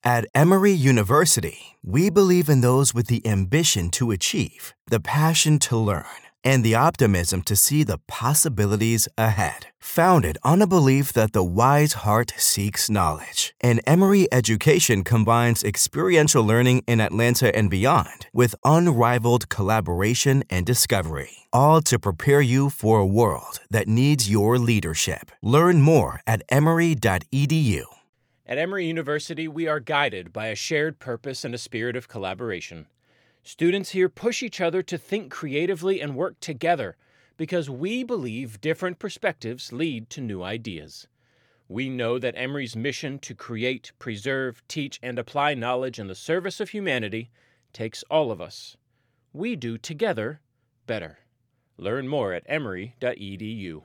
At Emory University, we believe in those with the ambition to achieve, the passion to learn, and the optimism to see the possibilities ahead. Founded on a belief that the wise heart seeks knowledge, and Emory education combines experiential learning in Atlanta and beyond with unrivaled collaboration and discovery, all to prepare you for a world that needs your leadership. Learn more at emory.edu. At Emory University, we are guided by a shared purpose and a spirit of collaboration. Students here push each other to think creatively and work together because we believe different perspectives lead to new ideas. We know that Emory's mission to create, preserve, teach, and apply knowledge in the service of humanity takes all of us. We do together better. Learn more at emory.edu.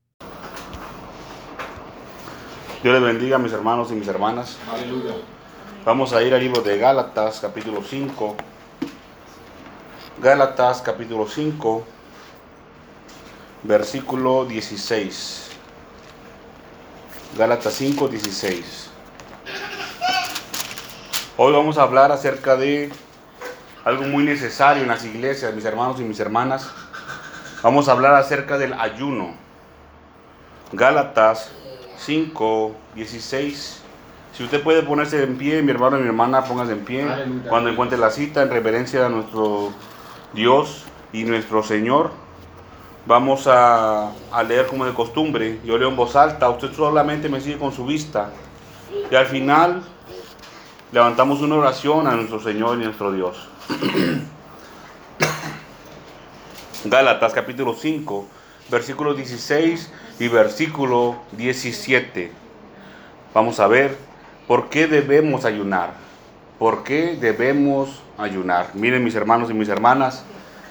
Dios les bendiga, mis hermanos y mis hermanas. Aleluya. Vamos a ir al libro de Gálatas, capítulo 5. Gálatas, capítulo 5, versículo 16. Gálatas 5, 16. Hoy vamos a hablar acerca de algo muy necesario en las iglesias, mis hermanos y mis hermanas. Vamos a hablar acerca del ayuno. Gálatas 5, 16. Si usted puede ponerse en pie, mi hermano y mi hermana, póngase en pie. Aleluya. Cuando encuentre la cita, en reverencia a nuestro Dios y nuestro Señor. Vamos a leer como de costumbre. Yo leo en voz alta, usted solamente me sigue con su vista. Y al final levantamos una oración a nuestro Señor y nuestro Dios. Gálatas capítulo 5, versículo 16 y versículo 17. Vamos a ver por qué debemos ayunar. ¿Por qué debemos ayunar? Miren, mis hermanos y mis hermanas,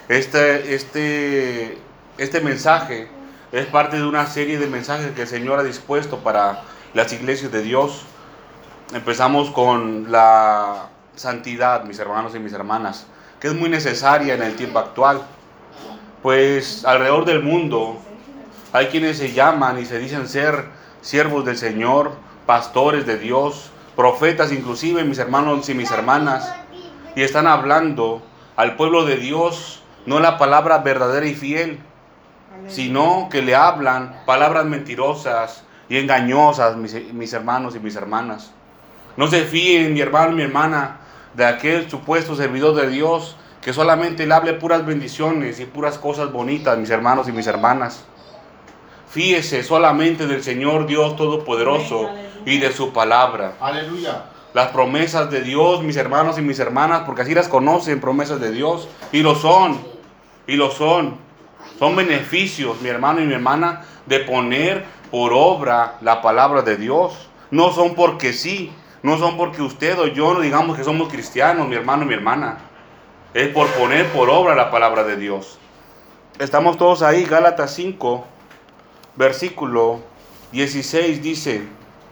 este mensaje es parte de una serie de mensajes que el Señor ha dispuesto para las iglesias de Dios. Empezamos con la santidad, mis hermanos y mis hermanas, que es muy necesaria en el tiempo actual. Pues alrededor del mundo hay quienes se llaman y se dicen ser siervos del Señor, pastores de Dios, profetas inclusive, mis hermanos y mis hermanas, y están hablando al pueblo de Dios no la palabra verdadera y fiel, sino que le hablan palabras mentirosas y engañosas, mis hermanos y mis hermanas. No se fíen, mi hermano y mi hermana, de aquel supuesto servidor de Dios que solamente le hable puras bendiciones y puras cosas bonitas, mis hermanos y mis hermanas. Fíjese solamente del Señor Dios Todopoderoso y de su palabra. Aleluya. Las promesas de Dios, mis hermanos y mis hermanas, porque así las conocen, promesas de Dios, y lo son. Son beneficios, mi hermano y mi hermana, de poner por obra la palabra de Dios. No son porque sí, no son porque usted o yo no digamos que somos cristianos, mi hermano y mi hermana. Es por poner por obra la palabra de Dios. Estamos todos ahí, Gálatas 5, versículo 16 dice: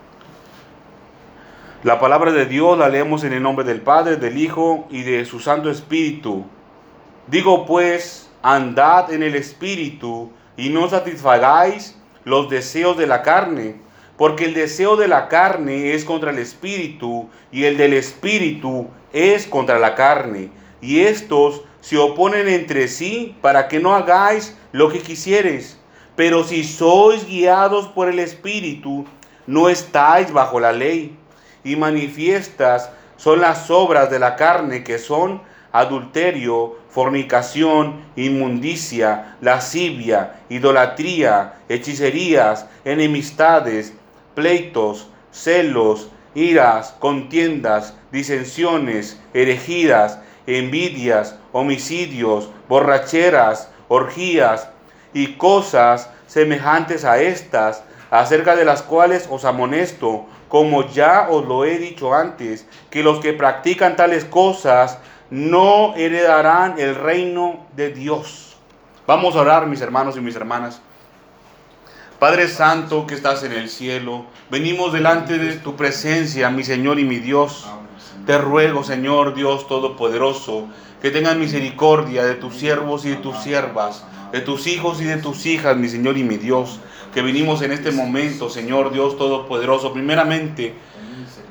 la palabra de Dios la leemos en el nombre del Padre, del Hijo y de su Santo Espíritu. Digo pues, andad en el Espíritu y no satisfagáis los deseos de la carne, porque el deseo de la carne es contra el Espíritu y el del Espíritu es contra la carne. Y estos se oponen entre sí para que no hagáis lo que quisieres. Pero si sois guiados por el Espíritu, no estáis bajo la ley. Y manifiestas son las obras de la carne, que son adulterio, fornicación, inmundicia, lascivia, idolatría, hechicerías, enemistades, pleitos, celos, iras, contiendas, disensiones, herejías, envidias, homicidios, borracheras, orgías y cosas semejantes a estas, acerca de las cuales os amonesto, como ya os lo he dicho antes, que los que practican tales cosas no heredarán el reino de Dios. Vamos a orar, mis hermanos y mis hermanas. Padre Santo que estás en el cielo, venimos delante de tu presencia, mi Señor y mi Dios. Te ruego, Señor Dios Todopoderoso, que tengas misericordia de tus siervos y de tus siervas, de tus hijos y de tus hijas, mi Señor y mi Dios, que vinimos en este momento, Señor Dios Todopoderoso, primeramente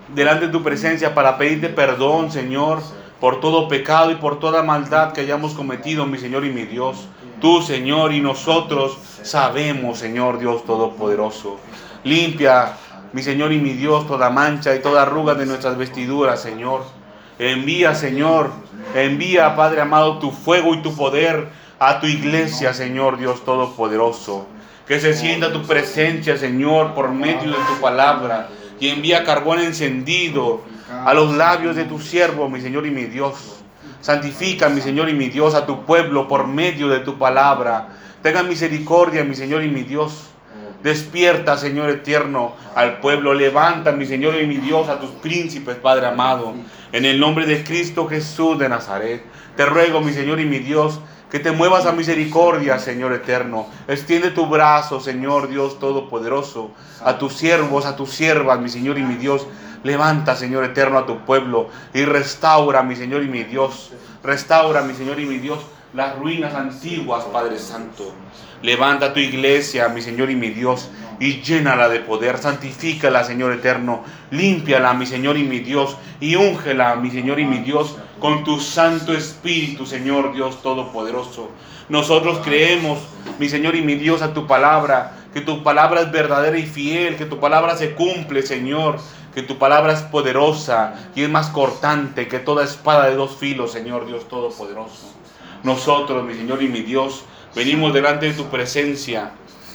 delante de tu presencia para pedirte perdón, Señor, por todo pecado y por toda maldad que hayamos cometido, mi Señor y mi Dios. Tú, Señor, y nosotros sabemos, Señor Dios Todopoderoso. Limpia, mi Señor y mi Dios, toda mancha y toda arruga de nuestras vestiduras, Señor. Envía, Señor, envía, Padre amado, tu fuego y tu poder a tu iglesia, Señor Dios Todopoderoso. Que se sienta tu presencia, Señor, por medio de tu palabra. Y envía carbón encendido a los labios de tu siervo, mi Señor y mi Dios. Santifica, mi Señor y mi Dios, a tu pueblo por medio de tu palabra. Tenga misericordia, mi Señor y mi Dios. Despierta, Señor eterno, al pueblo. Levanta, mi Señor y mi Dios, a tus príncipes, Padre amado. En el nombre de Cristo Jesús de Nazaret. Te ruego, mi Señor y mi Dios, que te muevas a misericordia, Señor eterno. Extiende tu brazo, Señor Dios Todopoderoso, a tus siervos, a tus siervas, mi Señor y mi Dios. Levanta, Señor eterno, a tu pueblo y restaura, mi Señor y mi Dios. Restaura, mi Señor y mi Dios, las ruinas antiguas, Padre Santo. Levanta tu iglesia, mi Señor y mi Dios, y llénala de poder. Santifícala, Señor eterno. Límpiala, mi Señor y mi Dios, y úngela, mi Señor y mi Dios, con tu Santo Espíritu, Señor Dios Todopoderoso. Nosotros creemos, mi Señor y mi Dios, a tu palabra, que tu palabra es verdadera y fiel, que tu palabra se cumple, Señor, que tu palabra es poderosa y es más cortante que toda espada de dos filos, Señor Dios Todopoderoso. Nosotros, mi Señor y mi Dios, venimos delante de tu presencia,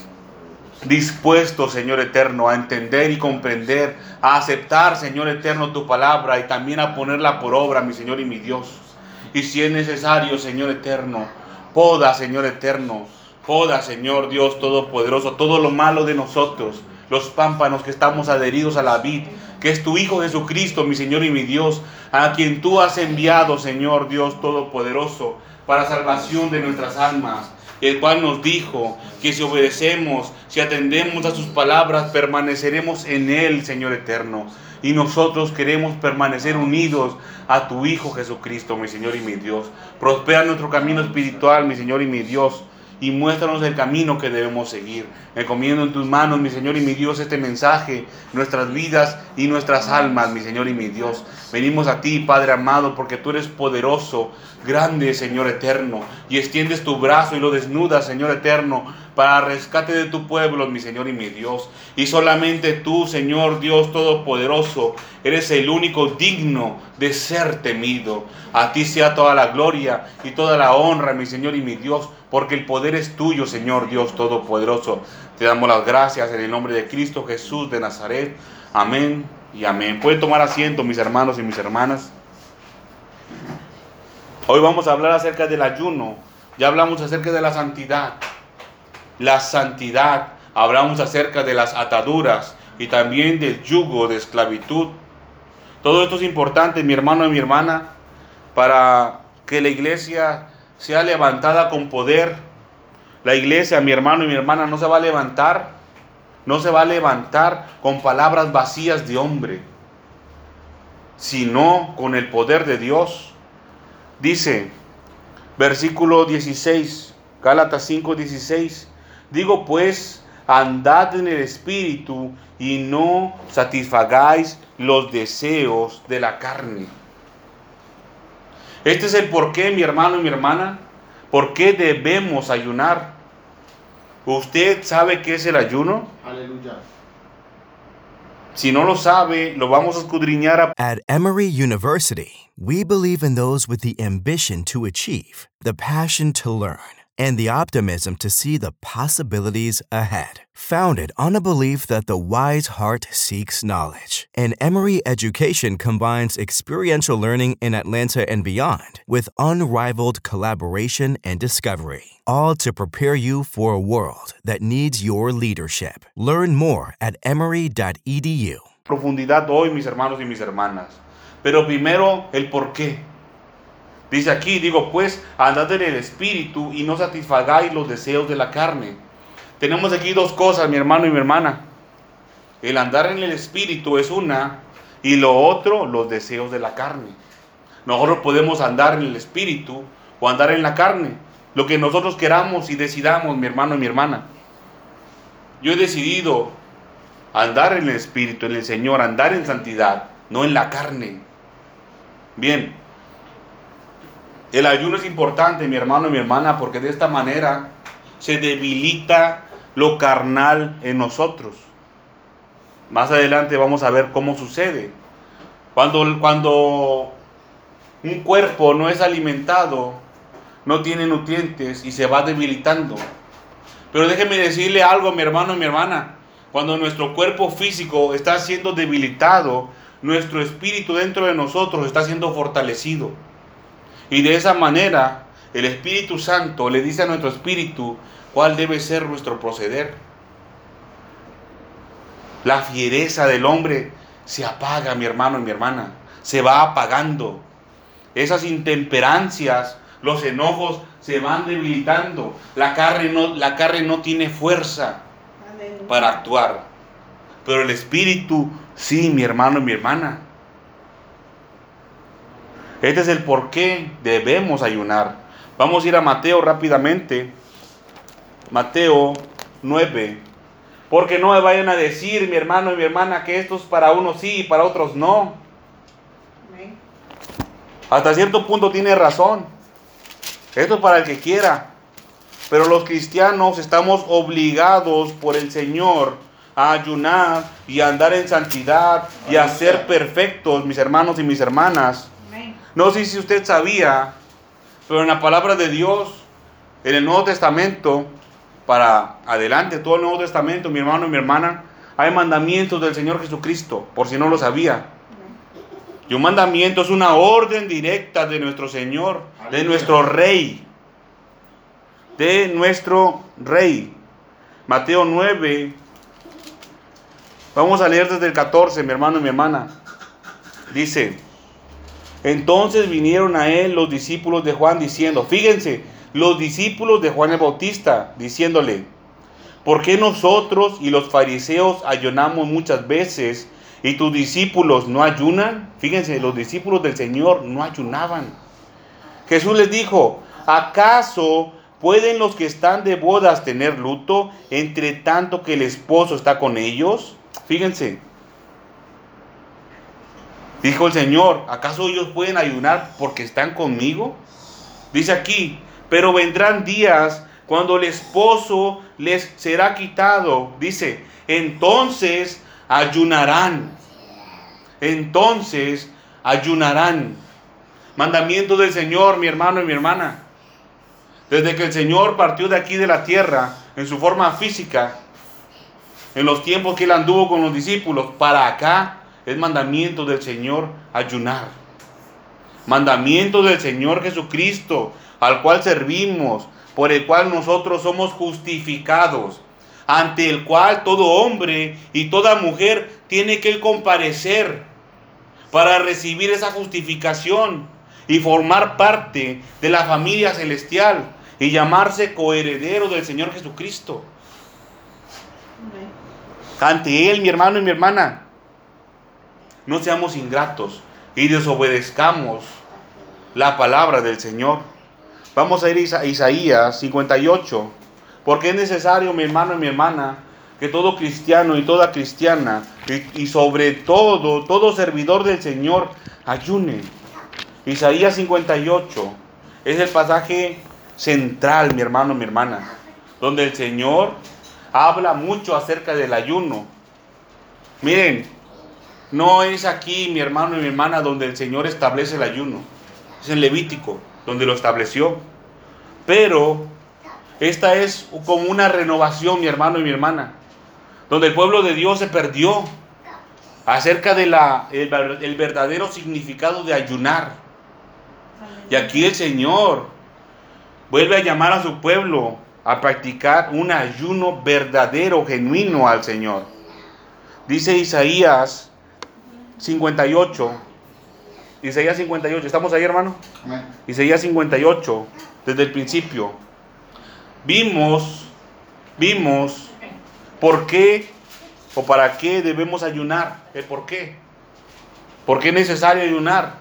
dispuestos, Señor eterno, a entender y comprender, a aceptar, Señor eterno, tu palabra y también a ponerla por obra, mi Señor y mi Dios. Y si es necesario, Señor eterno, poda, Señor eterno, poda, Señor Dios Todopoderoso, todo lo malo de nosotros, los pámpanos que estamos adheridos a la vid, que es tu Hijo Jesucristo, mi Señor y mi Dios, a quien tú has enviado, Señor Dios Todopoderoso, para salvación de nuestras almas, el cual nos dijo que si obedecemos, si atendemos a sus palabras, permaneceremos en Él, Señor eterno. Y nosotros queremos permanecer unidos a tu Hijo Jesucristo, mi Señor y mi Dios. Prospera nuestro camino espiritual, mi Señor y mi Dios, y muéstranos el camino que debemos seguir. Encomiendo en tus manos, mi Señor y mi Dios, este mensaje, nuestras vidas y nuestras almas, mi Señor y mi Dios. Venimos a ti, Padre amado, porque tú eres poderoso, grande, Señor eterno, y extiendes tu brazo y lo desnudas, Señor eterno, para rescate de tu pueblo, mi Señor y mi Dios. Y solamente tú, Señor Dios Todopoderoso, eres el único digno de ser temido. A ti sea toda la gloria y toda la honra, mi Señor y mi Dios, porque el poder es tuyo, Señor Dios Todopoderoso. Te damos las gracias en el nombre de Cristo Jesús de Nazaret. Amén y amén. Pueden tomar asiento, mis hermanos y mis hermanas. Hoy vamos a hablar acerca del ayuno. Ya hablamos acerca de la santidad. La santidad. Hablamos acerca de las ataduras y también del yugo de esclavitud. Todo esto es importante, mi hermano y mi hermana, para que la iglesia sea levantada con poder. La iglesia, mi hermano y mi hermana, no se va a levantar con palabras vacías de hombre, sino con el poder de Dios. Dice, versículo 16, Gálatas 5:16, digo pues, andad en el Espíritu y no satisfagáis los deseos de la carne. Este es el porqué, mi hermano y mi hermana, por qué debemos ayunar. ¿Usted sabe qué es el ayuno? Aleluya. Si no lo sabe, lo vamos a escudriñar. At Emory University, we believe in those with the ambition to achieve, the passion to learn, and the optimism to see the possibilities ahead. Founded on a belief that the wise heart seeks knowledge, and Emory education combines experiential learning in Atlanta and beyond with unrivaled collaboration and discovery, all to prepare you for a world that needs your leadership. Learn more at emory.edu. Profundidad hoy, mis hermanos y mis hermanas. Pero primero, el por qué. Dice aquí, digo pues, andad en el Espíritu y no satisfagáis los deseos de la carne. Tenemos aquí dos cosas, mi hermano y mi hermana. El andar en el Espíritu es una, y lo otro, los deseos de la carne. Nosotros podemos andar en el Espíritu o andar en la carne, lo que nosotros queramos y decidamos, mi hermano y mi hermana. Yo he decidido andar en el Espíritu, en el Señor, andar en santidad. no en la carne. Bien, el ayuno es importante, mi hermano y mi hermana, porque de esta manera se debilita lo carnal en nosotros. Más adelante vamos a ver cómo sucede. Cuando un cuerpo no es alimentado, no tiene nutrientes y se va debilitando. Pero déjeme decirle algo, mi hermano y mi hermana. Cuando nuestro cuerpo físico está siendo debilitado, nuestro espíritu dentro de nosotros está siendo fortalecido. Y de esa manera, el Espíritu Santo le dice a nuestro espíritu cuál debe ser nuestro proceder. La fiereza del hombre se apaga, mi hermano y mi hermana. Se va apagando. Esas intemperancias, los enojos se van debilitando. La carne no tiene fuerza para actuar. Pero el espíritu sí, mi hermano y mi hermana. Este es el por qué debemos ayunar. Vamos a ir a Mateo rápidamente. Mateo 9. Porque no me vayan a decir, mi hermano y mi hermana, que esto es para unos sí y para otros no. Hasta cierto punto tiene razón. Esto es para el que quiera. Pero los cristianos estamos obligados por el Señor a ayunar y a andar en santidad y a ser perfectos, mis hermanos y mis hermanas. No sé si usted sabía, pero en la palabra de Dios, en el Nuevo Testamento, para adelante, todo el Nuevo Testamento, mi hermano y mi hermana, hay mandamientos del Señor Jesucristo, por si no lo sabía. Y un mandamiento es una orden directa de nuestro Señor, de nuestro Rey. De nuestro Rey. Mateo 9. Vamos a leer desde el 14, mi hermano y mi hermana. Dice: entonces vinieron a él los discípulos de Juan diciendo, fíjense, los discípulos de Juan el Bautista, diciéndole, ¿por qué nosotros y los fariseos ayunamos muchas veces y tus discípulos no ayunan? Fíjense, los discípulos del Señor no ayunaban. Jesús les dijo, ¿acaso pueden los que están de bodas tener luto entre tanto que el esposo está con ellos? Fíjense. Dijo el Señor, ¿acaso ellos pueden ayunar porque están conmigo? Dice aquí, pero vendrán días cuando el esposo les será quitado. Dice, entonces ayunarán. Entonces ayunarán. Mandamiento del Señor, mi hermano y mi hermana. Desde que el Señor partió de aquí de la tierra, en su forma física, en los tiempos que Él anduvo con los discípulos, para acá, es mandamiento del Señor ayunar. Mandamiento del Señor Jesucristo, al cual servimos, por el cual nosotros somos justificados, ante el cual todo hombre y toda mujer tiene que comparecer para recibir esa justificación y formar parte de la familia celestial y llamarse coheredero del Señor Jesucristo. Ante Él, mi hermano y mi hermana, no seamos ingratos y desobedezcamos la palabra del Señor. Vamos a ir a Isaías 58, porque es necesario, mi hermano y mi hermana, que todo cristiano y toda cristiana, y sobre todo servidor del Señor, ayune. Isaías 58 es el pasaje central, mi hermano y mi hermana, donde el Señor habla mucho acerca del ayuno. Miren, no es aquí, mi hermano y mi hermana, donde el Señor establece el ayuno. Es en Levítico, donde lo estableció. Pero esta es como una renovación, mi hermano y mi hermana, donde el pueblo de Dios se perdió acerca de el verdadero significado de ayunar. Y aquí el Señor vuelve a llamar a su pueblo a practicar un ayuno verdadero, genuino al Señor. Dice Isaías 58. Isaías 58. ¿Estamos ahí, hermano? Amén. Isaías 58. Desde el principio. Vimos por qué o para qué debemos ayunar. ¿El por qué? ¿Por qué es necesario ayunar?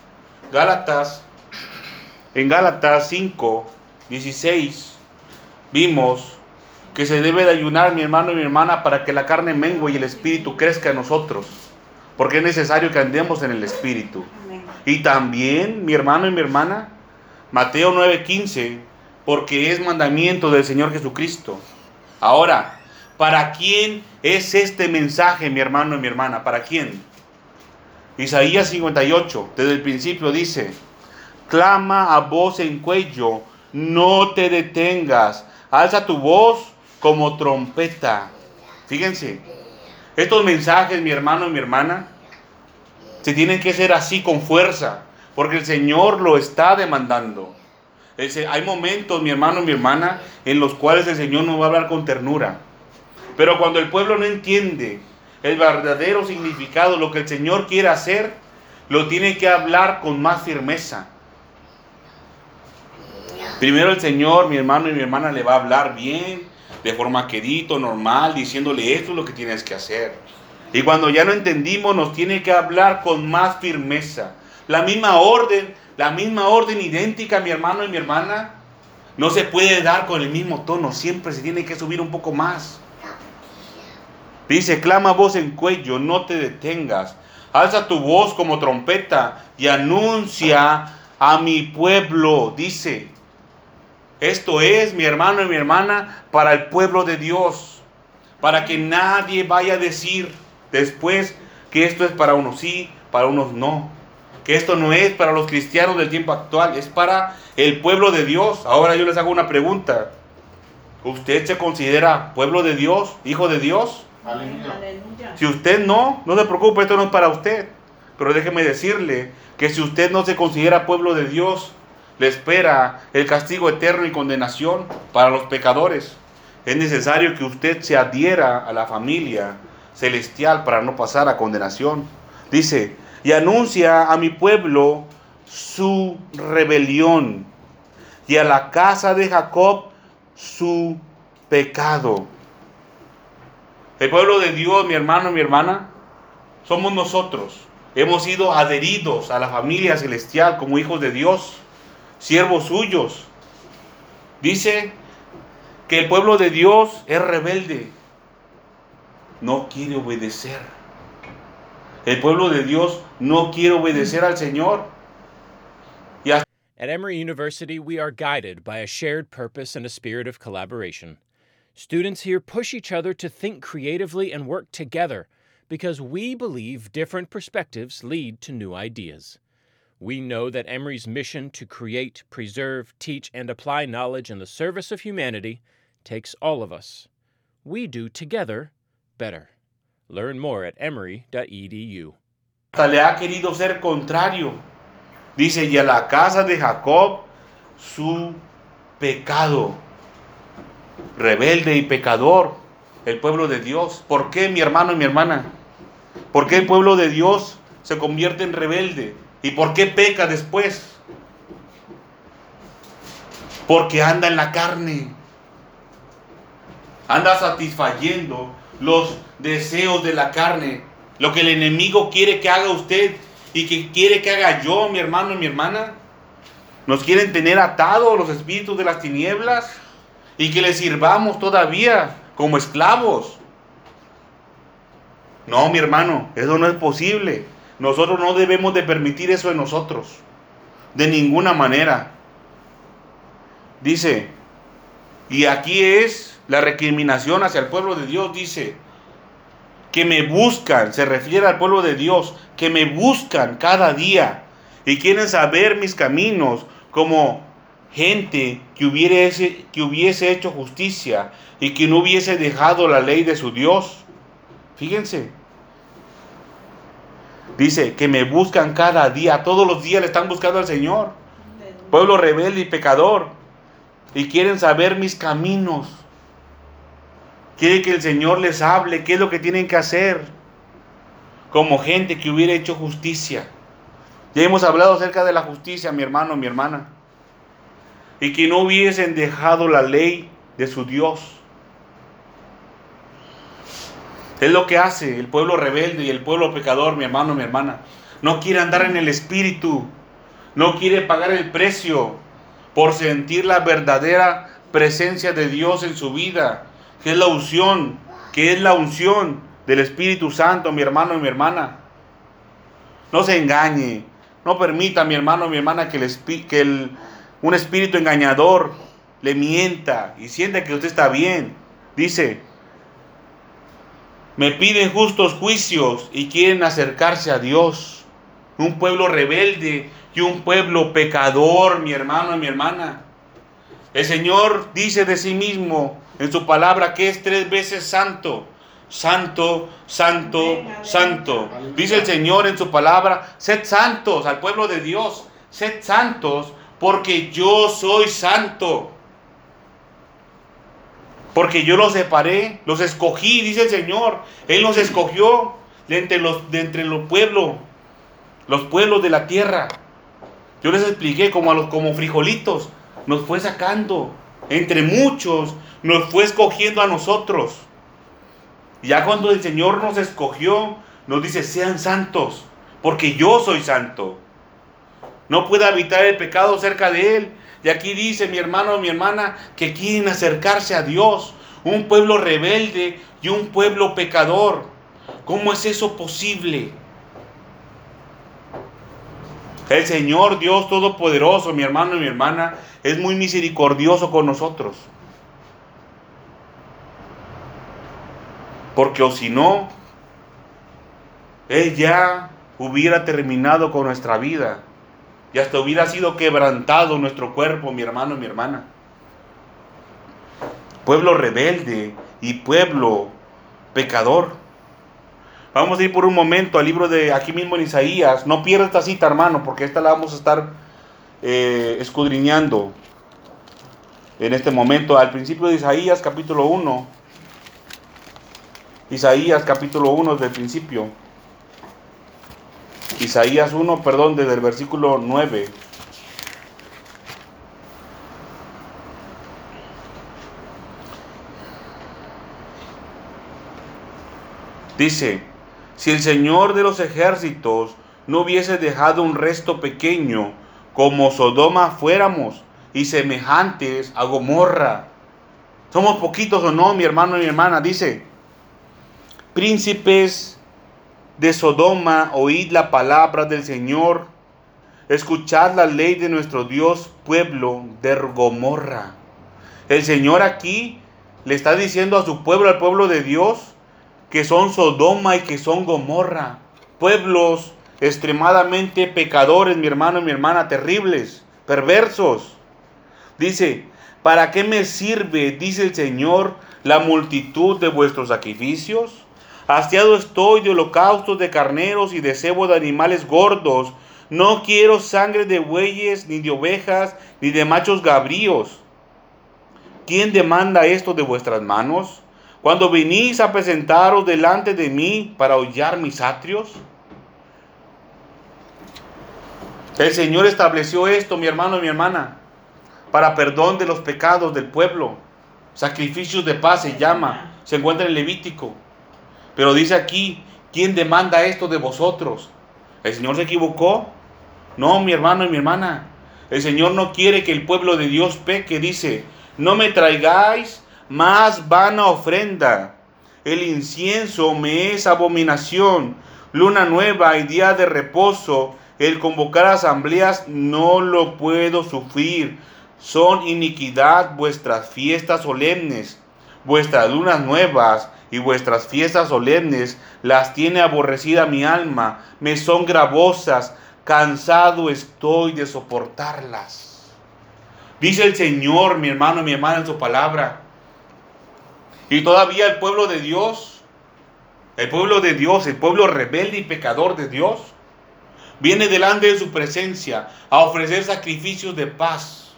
En Gálatas 5, 16, vimos que se debe de ayunar, mi hermano y mi hermana, para que la carne mengue y el espíritu crezca en nosotros. porque es necesario que andemos en el Espíritu. Amén. Y también, mi hermano y mi hermana, Mateo 9:15, porque es mandamiento del Señor Jesucristo. Ahora, ¿para quién es este mensaje, mi hermano y mi hermana? ¿Para quién? Isaías 58, desde el principio dice: clama a voz en cuello, no te detengas, alza tu voz como trompeta. Fíjense, estos mensajes, mi hermano y mi hermana, se tienen que hacer así con fuerza, porque el Señor lo está demandando. Hay momentos, mi hermano y mi hermana, en los cuales el Señor nos va a hablar con ternura. Pero cuando el pueblo no entiende el verdadero significado, lo que el Señor quiere hacer, lo tiene que hablar con más firmeza. Primero el Señor, mi hermano y mi hermana, le va a hablar bien, de forma quedito, normal, diciéndole: esto es lo que tienes que hacer. Y cuando ya no entendimos, nos tiene que hablar con más firmeza. La misma orden idéntica, mi hermano y mi hermana, no se puede dar con el mismo tono, siempre se tiene que subir un poco más. Dice: clama voz en cuello, no te detengas, alza tu voz como trompeta y anuncia a mi pueblo. Dice, esto es, mi hermano y mi hermana, para el pueblo de Dios, para que nadie vaya a decir después que esto es para unos sí, para unos no, que esto no es para los cristianos del tiempo actual, es para el pueblo de Dios. Ahora yo les hago una pregunta: ¿usted se considera pueblo de Dios, hijo de Dios? Aleluya. Si usted no se preocupe, esto no es para usted. Pero déjeme decirle que si usted no se considera pueblo de Dios, le espera el castigo eterno y condenación para los pecadores. Es necesario que usted se adhiera a la familia celestial para no pasar a condenación. Dice: y anuncia a mi pueblo su rebelión, y a la casa de Jacob su pecado. El pueblo de Dios, mi hermano y mi hermana, somos nosotros. Hemos sido adheridos a la familia celestial como hijos de Dios, siervos suyos. Dice que el pueblo de Dios es rebelde, no quiere obedecer. El pueblo de Dios no quiere obedecer al Señor. At Emory University, we are guided by a shared purpose and a spirit of collaboration. Students here push each other to think creatively and work together because we believe different perspectives lead to new ideas. We know that Emory's mission to create, preserve, teach, and apply knowledge in the service of humanity takes all of us. We do together better. Learn more at emory.edu. Hasta le ha querido ser contrario. Dice: y a la casa de Jacob su pecado. Rebelde y pecador, el pueblo de Dios. ¿Por qué, mi hermano y mi hermana? ¿Por qué el pueblo de Dios se convierte en rebelde? ¿Y por qué peca después? Porque anda en la carne. Anda satisfayendo los deseos de la carne. Lo que el enemigo quiere que haga usted y que quiere que haga yo, mi hermano y mi hermana. Nos quieren tener atados los espíritus de las tinieblas y que les sirvamos todavía como esclavos. No, mi hermano, eso no es posible. Nosotros no debemos de permitir eso en nosotros, de ninguna manera. Dice, y aquí es la recriminación hacia el pueblo de Dios. Dice que me buscan, se refiere al pueblo de Dios, que me buscan cada día y quieren saber mis caminos, como gente que hubiese hecho justicia y que no hubiese dejado la ley de su Dios. Fíjense, dice que me buscan cada día, todos los días le están buscando al Señor. Pueblo rebelde y pecador, y quieren saber mis caminos. Quieren que el Señor les hable qué es lo que tienen que hacer, como gente que hubiera hecho justicia. Ya hemos hablado acerca de la justicia, mi hermano, mi hermana, y que no hubiesen dejado la ley de su Dios. Es lo que hace el pueblo rebelde y el pueblo pecador, mi hermano, mi hermana. No quiere andar en el Espíritu, no quiere pagar el precio por sentir la verdadera presencia de Dios en su vida, que es la unción del Espíritu Santo, mi hermano y mi hermana. No se engañe. No permita, mi hermano, mi hermana, un espíritu engañador le mienta y sienta que usted está bien. Dice, me piden justos juicios y quieren acercarse a Dios. Un pueblo rebelde y un pueblo pecador, mi hermano y mi hermana. El Señor dice de sí mismo en su palabra que es 3 veces santo. Santo, santo, santo. Dice el Señor en su palabra, sed santos al pueblo de Dios. Sed santos porque yo soy santo. Porque yo los separé, los escogí, dice el Señor. Él nos escogió de entre los pueblos de la tierra. Yo les expliqué como frijolitos. Nos fue sacando entre muchos, nos fue escogiendo a nosotros. Ya cuando el Señor nos escogió, nos dice, sean santos, porque yo soy santo. No puede habitar el pecado cerca de Él. Y aquí dice, mi hermano o mi hermana, que quieren acercarse a Dios. Un pueblo rebelde y un pueblo pecador. ¿Cómo es eso posible? El Señor Dios Todopoderoso, mi hermano y mi hermana, es muy misericordioso con nosotros. Porque o si no, Él ya hubiera terminado con nuestra vida. Y hasta hubiera sido quebrantado nuestro cuerpo, mi hermano y mi hermana. Pueblo rebelde y pueblo pecador. Vamos a ir por un momento al libro de aquí mismo en Isaías. No pierda esta cita, hermano, porque esta la vamos a estar escudriñando en este momento. Al principio de Isaías capítulo 1. Isaías capítulo 1 desde el principio. Isaías 1, desde el versículo 9. Dice, si el Señor de los ejércitos no hubiese dejado un resto pequeño, como Sodoma fuéramos, y semejantes a Gomorra. ¿Somos poquitos o no, mi hermano y mi hermana? Dice, príncipes de Sodoma, oíd la palabra del Señor, escuchad la ley de nuestro Dios, pueblo de Gomorra. El Señor aquí le está diciendo a su pueblo, al pueblo de Dios, que son Sodoma y que son Gomorra, pueblos extremadamente pecadores, mi hermano y mi hermana, terribles, perversos. Dice, ¿para qué me sirve, dice el Señor, la multitud de vuestros sacrificios? Hastiado estoy de holocaustos de carneros y de cebo de animales gordos. No quiero sangre de bueyes, ni de ovejas, ni de machos cabríos. ¿Quién demanda esto de vuestras manos? Cuando venís a presentaros delante de mí para hollar mis atrios. El Señor estableció esto, mi hermano y mi hermana, para perdón de los pecados del pueblo. Sacrificios de paz se llama, se encuentra en Levítico. Pero dice aquí, ¿quién demanda esto de vosotros? ¿El Señor se equivocó? No, mi hermano y mi hermana. El Señor no quiere que el pueblo de Dios peque. Dice, no me traigáis más vana ofrenda. El incienso me es abominación. Luna nueva y día de reposo, el convocar asambleas no lo puedo sufrir. Son iniquidad vuestras fiestas solemnes. Vuestras lunas nuevas y vuestras fiestas solemnes las tiene aborrecida mi alma. Me son gravosas. Cansado estoy de soportarlas. Dice el Señor, mi hermano y mi hermana, en su palabra. Y todavía el pueblo de Dios, el pueblo rebelde y pecador de Dios, viene delante de su presencia a ofrecer sacrificios de paz,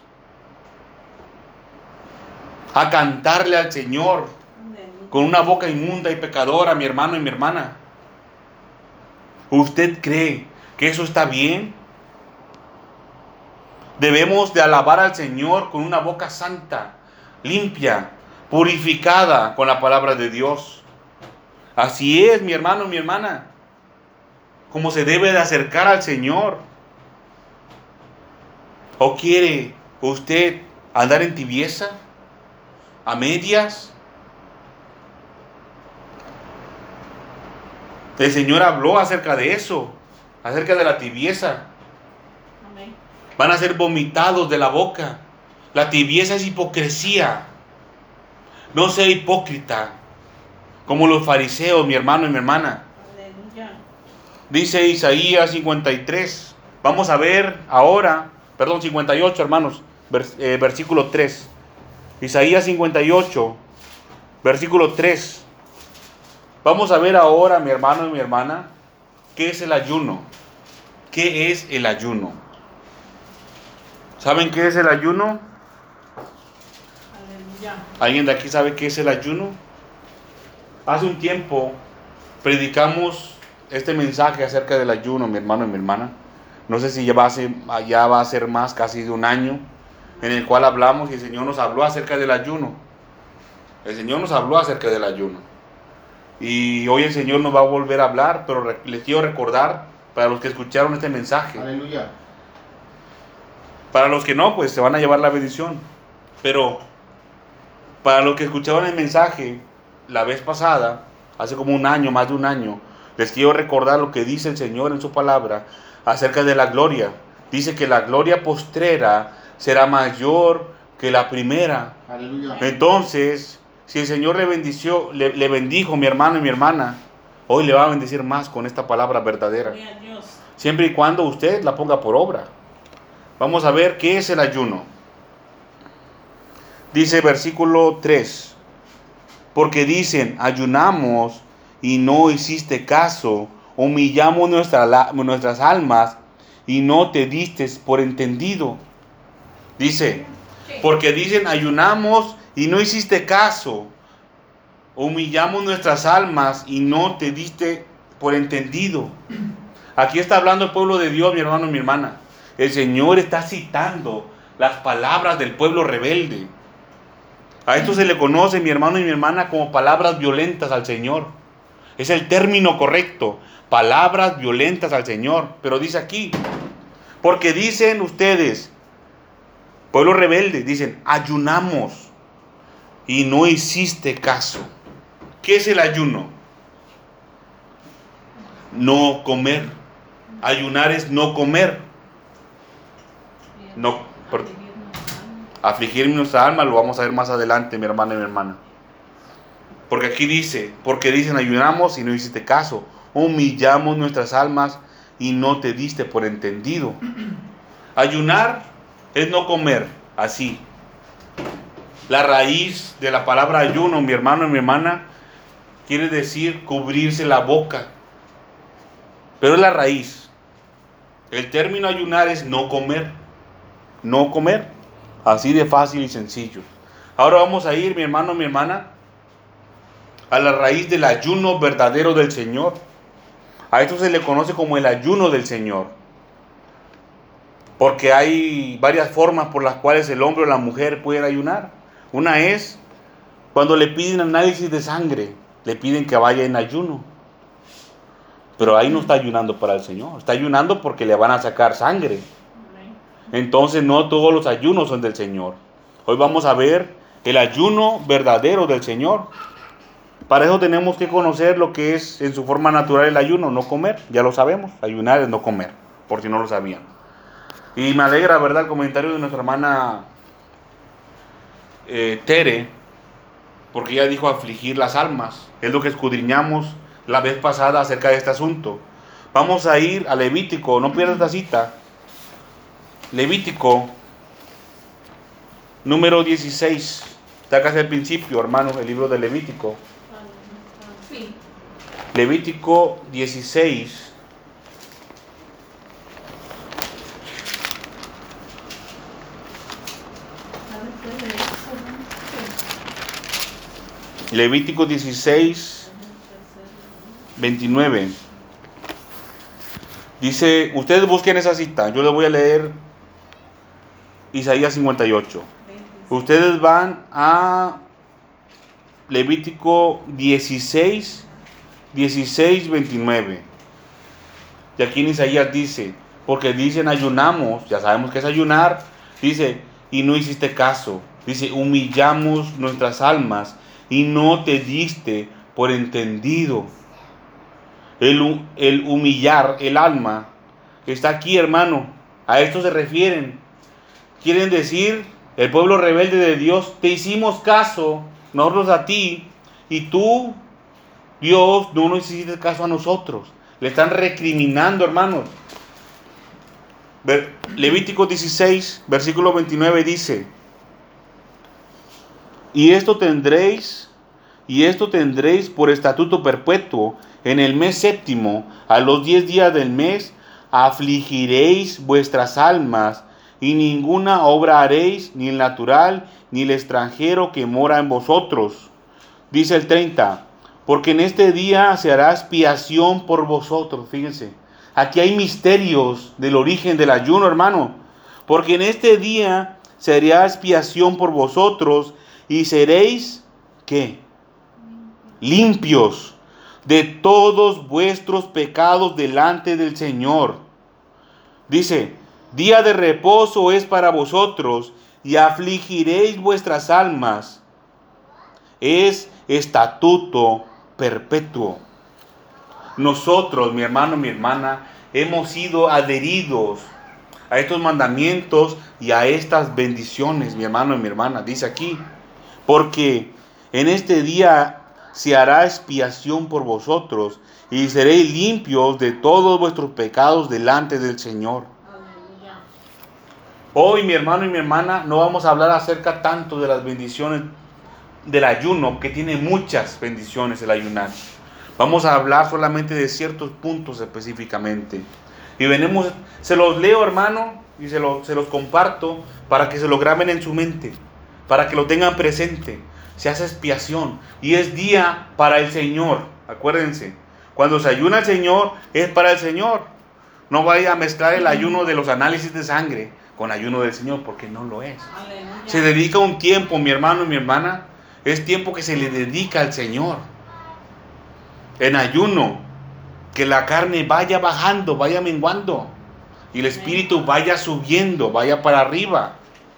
a cantarle al Señor con una boca inmunda y pecadora, mi hermano y mi hermana. ¿Usted cree que eso está bien? Debemos de alabar al Señor con una boca santa, limpia, purificada con la palabra de Dios. Así es, mi hermano, mi hermana, como se debe de acercar al Señor. ¿O quiere usted andar en tibieza, a medias? El Señor habló acerca de eso. acerca de la tibieza. Amén. Van a ser vomitados de la boca. La tibieza es hipocresía. No sea hipócrita como los fariseos, mi hermano y mi hermana. Aleluya. Dice Isaías 53. Vamos a ver ahora, 58, hermanos, versículo 3. Isaías 58, versículo 3. Vamos a ver ahora, mi hermano y mi hermana, qué es el ayuno. ¿Qué es el ayuno? ¿Saben qué es el ayuno? Aleluya. ¿Alguien de aquí sabe qué es el ayuno? Hace un tiempo predicamos este mensaje acerca del ayuno, mi hermano y mi hermana. No sé si ya va a ser más, casi de un año, en el cual hablamos y el Señor nos habló acerca del ayuno. El Señor nos habló acerca del ayuno. Y hoy el Señor nos va a volver a hablar, pero les quiero recordar, para los que escucharon este mensaje. Aleluya. Para los que no, pues se van a llevar la bendición. Pero para los que escucharon el mensaje la vez pasada, hace como un año, más de un año, les quiero recordar lo que dice el Señor en su palabra acerca de la gloria. Dice que la gloria postrera será mayor que la primera. Aleluya. Entonces, si el Señor le bendijo, mi hermano y mi hermana, hoy le va a bendecir más con esta palabra verdadera. Gloria a Dios. Siempre y cuando usted la ponga por obra. Vamos a ver qué es el ayuno. Dice versículo 3. Porque dicen, ayunamos y no hiciste caso, humillamos nuestras almas y no te diste por entendido. Dice, porque dicen, ayunamos y no hiciste caso, humillamos nuestras almas y no te diste por entendido. Aquí está hablando el pueblo de Dios, mi hermano y mi hermana. El Señor está citando las palabras del pueblo rebelde. A esto se le conoce, mi hermano y mi hermana, como palabras violentas al Señor. Es el término correcto, palabras violentas al Señor. Pero dice aquí, porque dicen ustedes, pueblo rebelde, dicen, ayunamos y no hiciste caso. ¿Qué es el ayuno? No comer. Ayunar es no comer. No, afligir nuestra alma, lo vamos a ver más adelante, mi hermana y mi hermana. Porque aquí dice, porque dicen ayunamos y no hiciste caso, humillamos nuestras almas y no te diste por entendido. Ayunar es no comer, así. La raíz de la palabra ayuno, mi hermano y mi hermana, quiere decir cubrirse la boca. Pero es la raíz. El término ayunar es no comer. No comer. Así de fácil y sencillo. Ahora vamos a ir, mi hermano, mi hermana, a la raíz del ayuno verdadero del Señor. A esto se le conoce como el ayuno del Señor. Porque hay varias formas por las cuales el hombre o la mujer pueden ayunar. Una es cuando le piden análisis de sangre, le piden que vaya en ayuno. Pero ahí no está ayunando para el Señor, está ayunando porque le van a sacar sangre. Entonces no todos los ayunos son del Señor. Hoy vamos a ver el ayuno verdadero del Señor. Para eso tenemos que conocer lo que es en su forma natural el ayuno, no comer. Ya lo sabemos, ayunar es no comer, por si no lo sabían. Y me alegra, ¿verdad?, el comentario de nuestra hermana Tere, porque ella dijo afligir las almas. Es lo que escudriñamos la vez pasada acerca de este asunto. Vamos a ir a Levítico, no pierdas esta cita. Levítico, número 16. Está casi al principio, hermanos, el libro de Levítico. Sí. Levítico 16. Levítico 16, 29. Dice, ustedes busquen esa cita, yo les voy a leer Isaías 58. Ustedes van a Levítico 16, 29. Y aquí en Isaías dice, porque dicen ayunamos, ya sabemos que es ayunar, dice, y no hiciste caso. Dice, humillamos nuestras almas y no te diste por entendido. El humillar el alma está aquí, hermano. A esto se refieren. Quieren decir, el pueblo rebelde de Dios, te hicimos caso, nosotros a ti, y tú, Dios, no nos hiciste caso a nosotros. Le están recriminando, hermanos. Levítico 16, versículo 29 dice, y esto tendréis por estatuto perpetuo, en el mes séptimo, a los 10 días del mes, afligiréis vuestras almas, y ninguna obra haréis, ni el natural, ni el extranjero que mora en vosotros. Dice el 30, porque en este día se hará expiación por vosotros. Fíjense, aquí hay misterios del origen del ayuno, hermano. Porque en este día se hará expiación por vosotros, y seréis, ¿qué? Limpios de todos vuestros pecados delante del Señor. Dice, día de reposo es para vosotros, y afligiréis vuestras almas. Es estatuto perpetuo. Nosotros, mi hermano, mi hermana, hemos sido adheridos a estos mandamientos y a estas bendiciones, mi hermano y mi hermana. Dice aquí, porque en este día se hará expiación por vosotros, y seréis limpios de todos vuestros pecados delante del Señor. Aleluya. Hoy, mi hermano y mi hermana, no vamos a hablar acerca tanto de las bendiciones del ayuno, que tiene muchas bendiciones el ayunar. Vamos a hablar solamente de ciertos puntos específicamente. Y se los leo, hermano, y se los comparto para que se lo graben en su mente, para que lo tengan presente. Se hace expiación y es día para el Señor. Acuérdense, cuando se ayuna el Señor, es para el Señor. No vaya a mezclar el ayuno de los análisis de sangre con ayuno del Señor, porque no lo es. Aleluya. Se dedica un tiempo, mi hermano y mi hermana, es tiempo que se le dedica al Señor. En ayuno, que la carne vaya bajando, vaya menguando, y el espíritu vaya subiendo, vaya para arriba.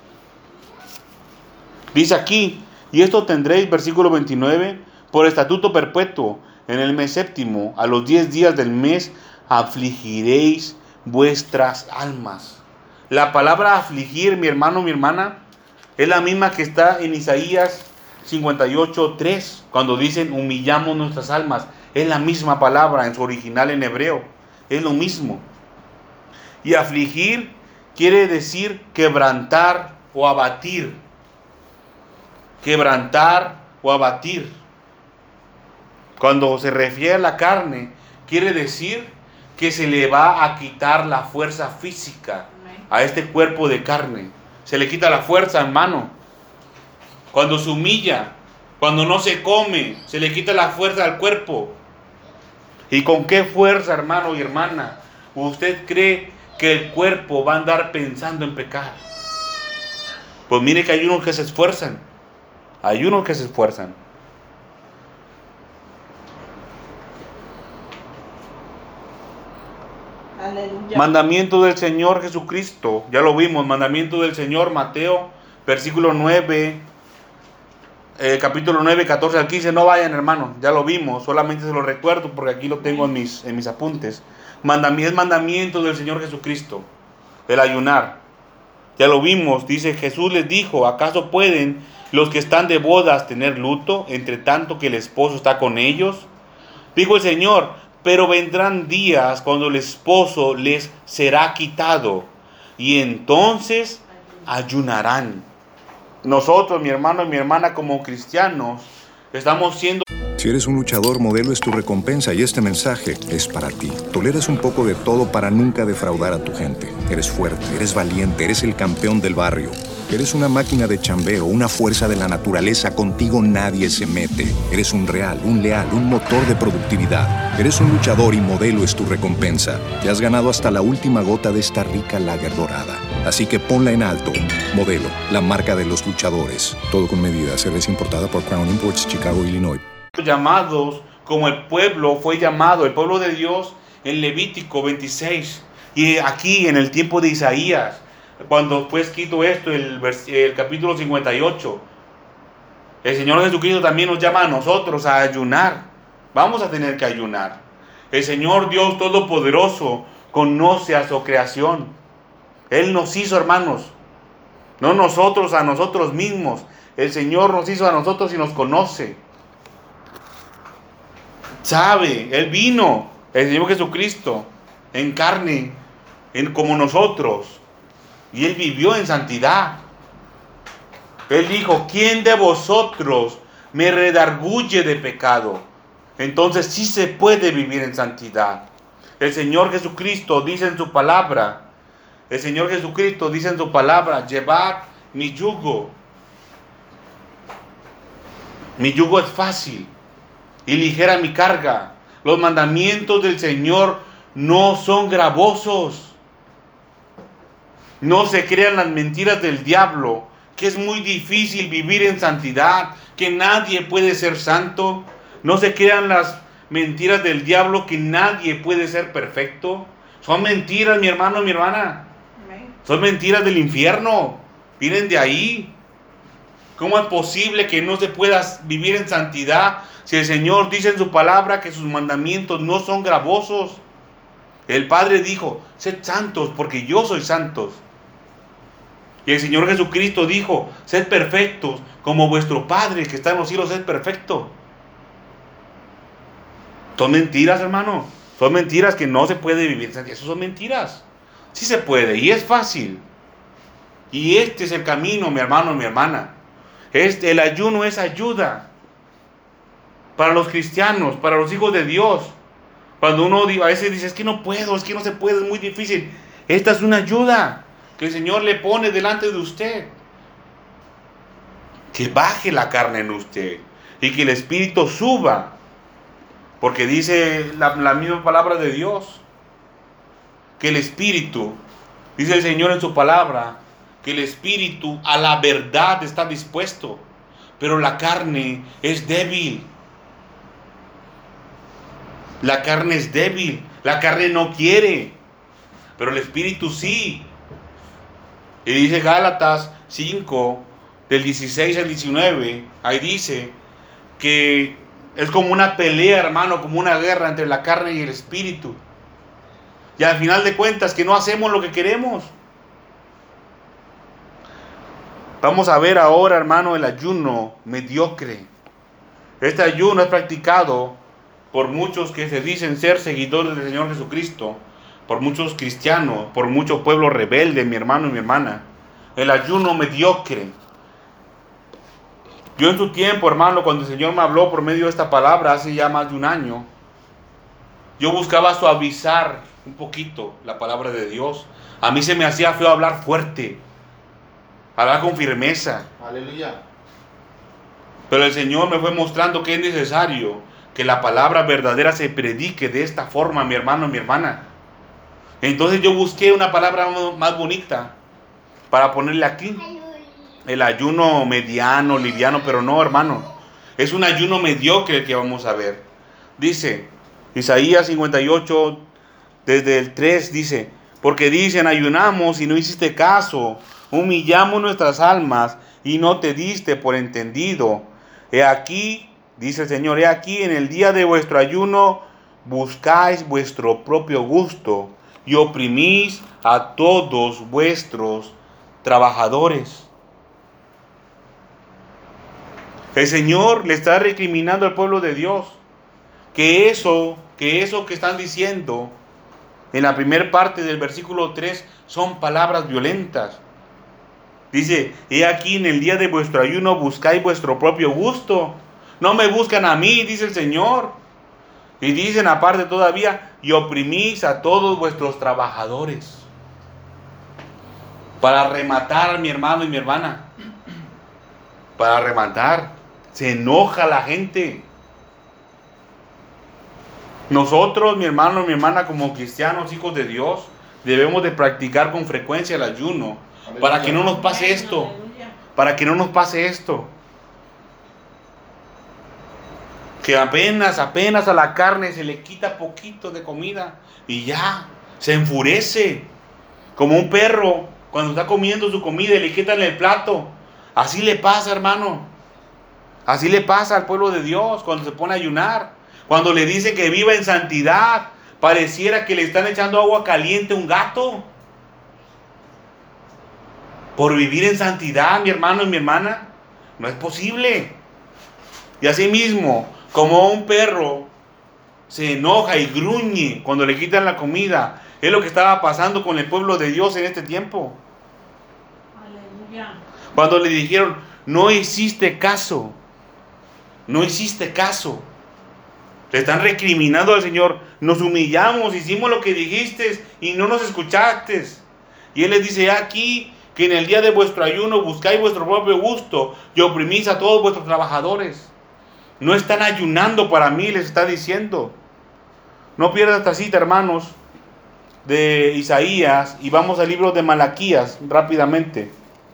Dice aquí, y esto tendréis, versículo 29, por estatuto perpetuo, en el mes séptimo, a los 10 días del mes, afligiréis vuestras almas. La palabra afligir, mi hermano, mi hermana, es la misma que está en Isaías 58:3, cuando dicen humillamos nuestras almas. Es la misma palabra en su original en hebreo, es lo mismo. Y afligir quiere decir quebrantar o abatir. Quebrantar o abatir. Cuando se refiere a la carne, quiere decir que se le va a quitar la fuerza física a este cuerpo de carne. Se le quita la fuerza, hermano. Cuando se humilla, cuando no se come, se le quita la fuerza al cuerpo. ¿Y con qué fuerza, hermano y hermana, usted cree que el cuerpo va a andar pensando en pecar? Pues mire que hay unos que se esfuerzan. Hay unos que se esfuerzan. Aleluya. Mandamiento del Señor Jesucristo. Ya lo vimos. Mandamiento del Señor, Mateo, versículo 9. Capítulo 9, 14 al 15. No vayan, hermano. Ya lo vimos. Solamente se lo recuerdo porque aquí lo tengo en mis apuntes. Es mandamiento del Señor Jesucristo. El ayunar. Ya lo vimos. Dice, Jesús les dijo, ¿acaso pueden los que están de bodas tener luto, entre tanto que el esposo está con ellos? Dijo el Señor, pero vendrán días cuando el esposo les será quitado, y entonces ayunarán. Nosotros, mi hermano y mi hermana, como cristianos, estamos siendo... Si eres un luchador, Modelo es tu recompensa y este mensaje es para ti. Toleras un poco de todo para nunca defraudar a tu gente. Eres fuerte, eres valiente, eres el campeón del barrio. Eres una máquina de chambeo, una fuerza de la naturaleza. Contigo nadie se mete. Eres un real, un leal, un motor de productividad. Eres un luchador y Modelo es tu recompensa. Te has ganado hasta la última gota de esta rica lager dorada. Así que ponla en alto. Modelo, la marca de los luchadores. Todo con medida. Cerveza importada por Crown Imports, Chicago, Illinois. Llamados como el pueblo fue llamado, el pueblo de Dios, en Levítico 26. Y aquí en el tiempo de Isaías, cuando fue escrito esto, el capítulo 58, el Señor Jesucristo también nos llama a nosotros a ayunar. Vamos a tener que ayunar. El Señor Dios Todopoderoso, conoce a su creación. Él nos hizo, hermanos, no nosotros a nosotros mismos. El Señor nos hizo a nosotros y nos conoce. Sabe, Él vino, el Señor Jesucristo, en carne, como nosotros. Y Él vivió en santidad. Él dijo, ¿quién de vosotros me redarguye de pecado? Entonces sí se puede vivir en santidad. El Señor Jesucristo dice en su palabra, llevad mi yugo. Mi yugo es fácil y ligera mi carga. Los mandamientos del Señor no son gravosos. No se crean las mentiras del diablo, que es muy difícil vivir en santidad, que nadie puede ser santo. No se crean las mentiras del diablo, que nadie puede ser perfecto. Son mentiras, mi hermano, mi hermana. Son mentiras del infierno. Vienen de ahí. ¿Cómo es posible que no se pueda vivir en santidad si el Señor dice en su palabra que sus mandamientos no son gravosos? El Padre dijo, sed santos porque yo soy santos. Y el Señor Jesucristo dijo, sed perfectos como vuestro Padre que está en los cielos es perfecto. Son mentiras, hermano. Son mentiras que no se puede vivir. Eso son mentiras. Sí se puede y es fácil. Y este es el camino, mi hermano, mi hermana. El ayuno es ayuda para los cristianos, para los hijos de Dios. Cuando uno a veces dice, es que no puedo, es que no se puede, es muy difícil. Esta es una ayuda que el Señor le pone delante de usted. Que baje la carne en usted y que el Espíritu suba. Porque dice la misma palabra de Dios, que el Espíritu, dice el Señor en su palabra, que el Espíritu a la verdad está dispuesto, pero la carne es débil. La carne es débil, la carne no quiere, pero el Espíritu sí. Y dice Gálatas 5, del 16 al 19, ahí dice que es como una pelea, hermano, como una guerra entre la carne y el Espíritu. Y al final de cuentas que no hacemos lo que queremos. Vamos a ver ahora, hermano, el ayuno mediocre. Este ayuno es practicado por muchos que se dicen ser seguidores del Señor Jesucristo, por muchos cristianos, por mucho pueblo rebelde, mi hermano y mi hermana. El ayuno mediocre. Yo en su tiempo, hermano, cuando el Señor me habló por medio de esta palabra, hace ya más de un año, yo buscaba suavizar un poquito la palabra de Dios. A mí se me hacía feo hablar fuerte, hablar con firmeza. Aleluya. Pero el Señor me fue mostrando que es necesario que la palabra verdadera se predique de esta forma, mi hermano, mi hermana. Entonces yo busqué una palabra más bonita para ponerle aquí. El ayuno mediano, liviano, pero no, hermano. Es un ayuno mediocre que vamos a ver. Dice Isaías 58, desde el 3, dice, porque dicen, ayunamos y no hiciste caso, humillamos nuestras almas y no te diste por entendido. He aquí, dice el Señor, he aquí en el día de vuestro ayuno buscáis vuestro propio gusto y oprimís a todos vuestros trabajadores. El Señor le está recriminando al pueblo de Dios que eso que están diciendo en la primera parte del versículo 3 son palabras violentas. Dice, he aquí en el día de vuestro ayuno buscáis vuestro propio gusto. No me buscan a mí, dice el Señor. Y dicen aparte todavía, y oprimís a todos vuestros trabajadores. Para rematar, mi hermano y mi hermana. Para rematar. Se enoja la gente. Nosotros, mi hermano y mi hermana, como cristianos, hijos de Dios, debemos de practicar con frecuencia el ayuno. Para que no nos pase esto. Para que no nos pase esto. Que apenas a la carne se le quita poquito de comida y ya se enfurece. Como un perro cuando está comiendo su comida y le quitan el plato. Así le pasa, hermano. Así le pasa al pueblo de Dios cuando se pone a ayunar. Cuando le dice que viva en santidad. Pareciera que le están echando agua caliente a un gato. Por vivir en santidad, mi hermano y mi hermana, no es posible. Y así mismo, como un perro se enoja y gruñe cuando le quitan la comida, es lo que estaba pasando con el pueblo de Dios en este tiempo. Aleluya. Cuando le dijeron, no hiciste caso, no hiciste caso. Le están recriminando al Señor, nos humillamos, hicimos lo que dijiste y no nos escuchaste. Y Él les dice, aquí que en el día de vuestro ayuno buscáis vuestro propio gusto y oprimís a todos vuestros trabajadores. No están ayunando para mí, les está diciendo. No pierdas esta cita, hermanos, de Isaías, y vamos al libro de Malaquías rápidamente.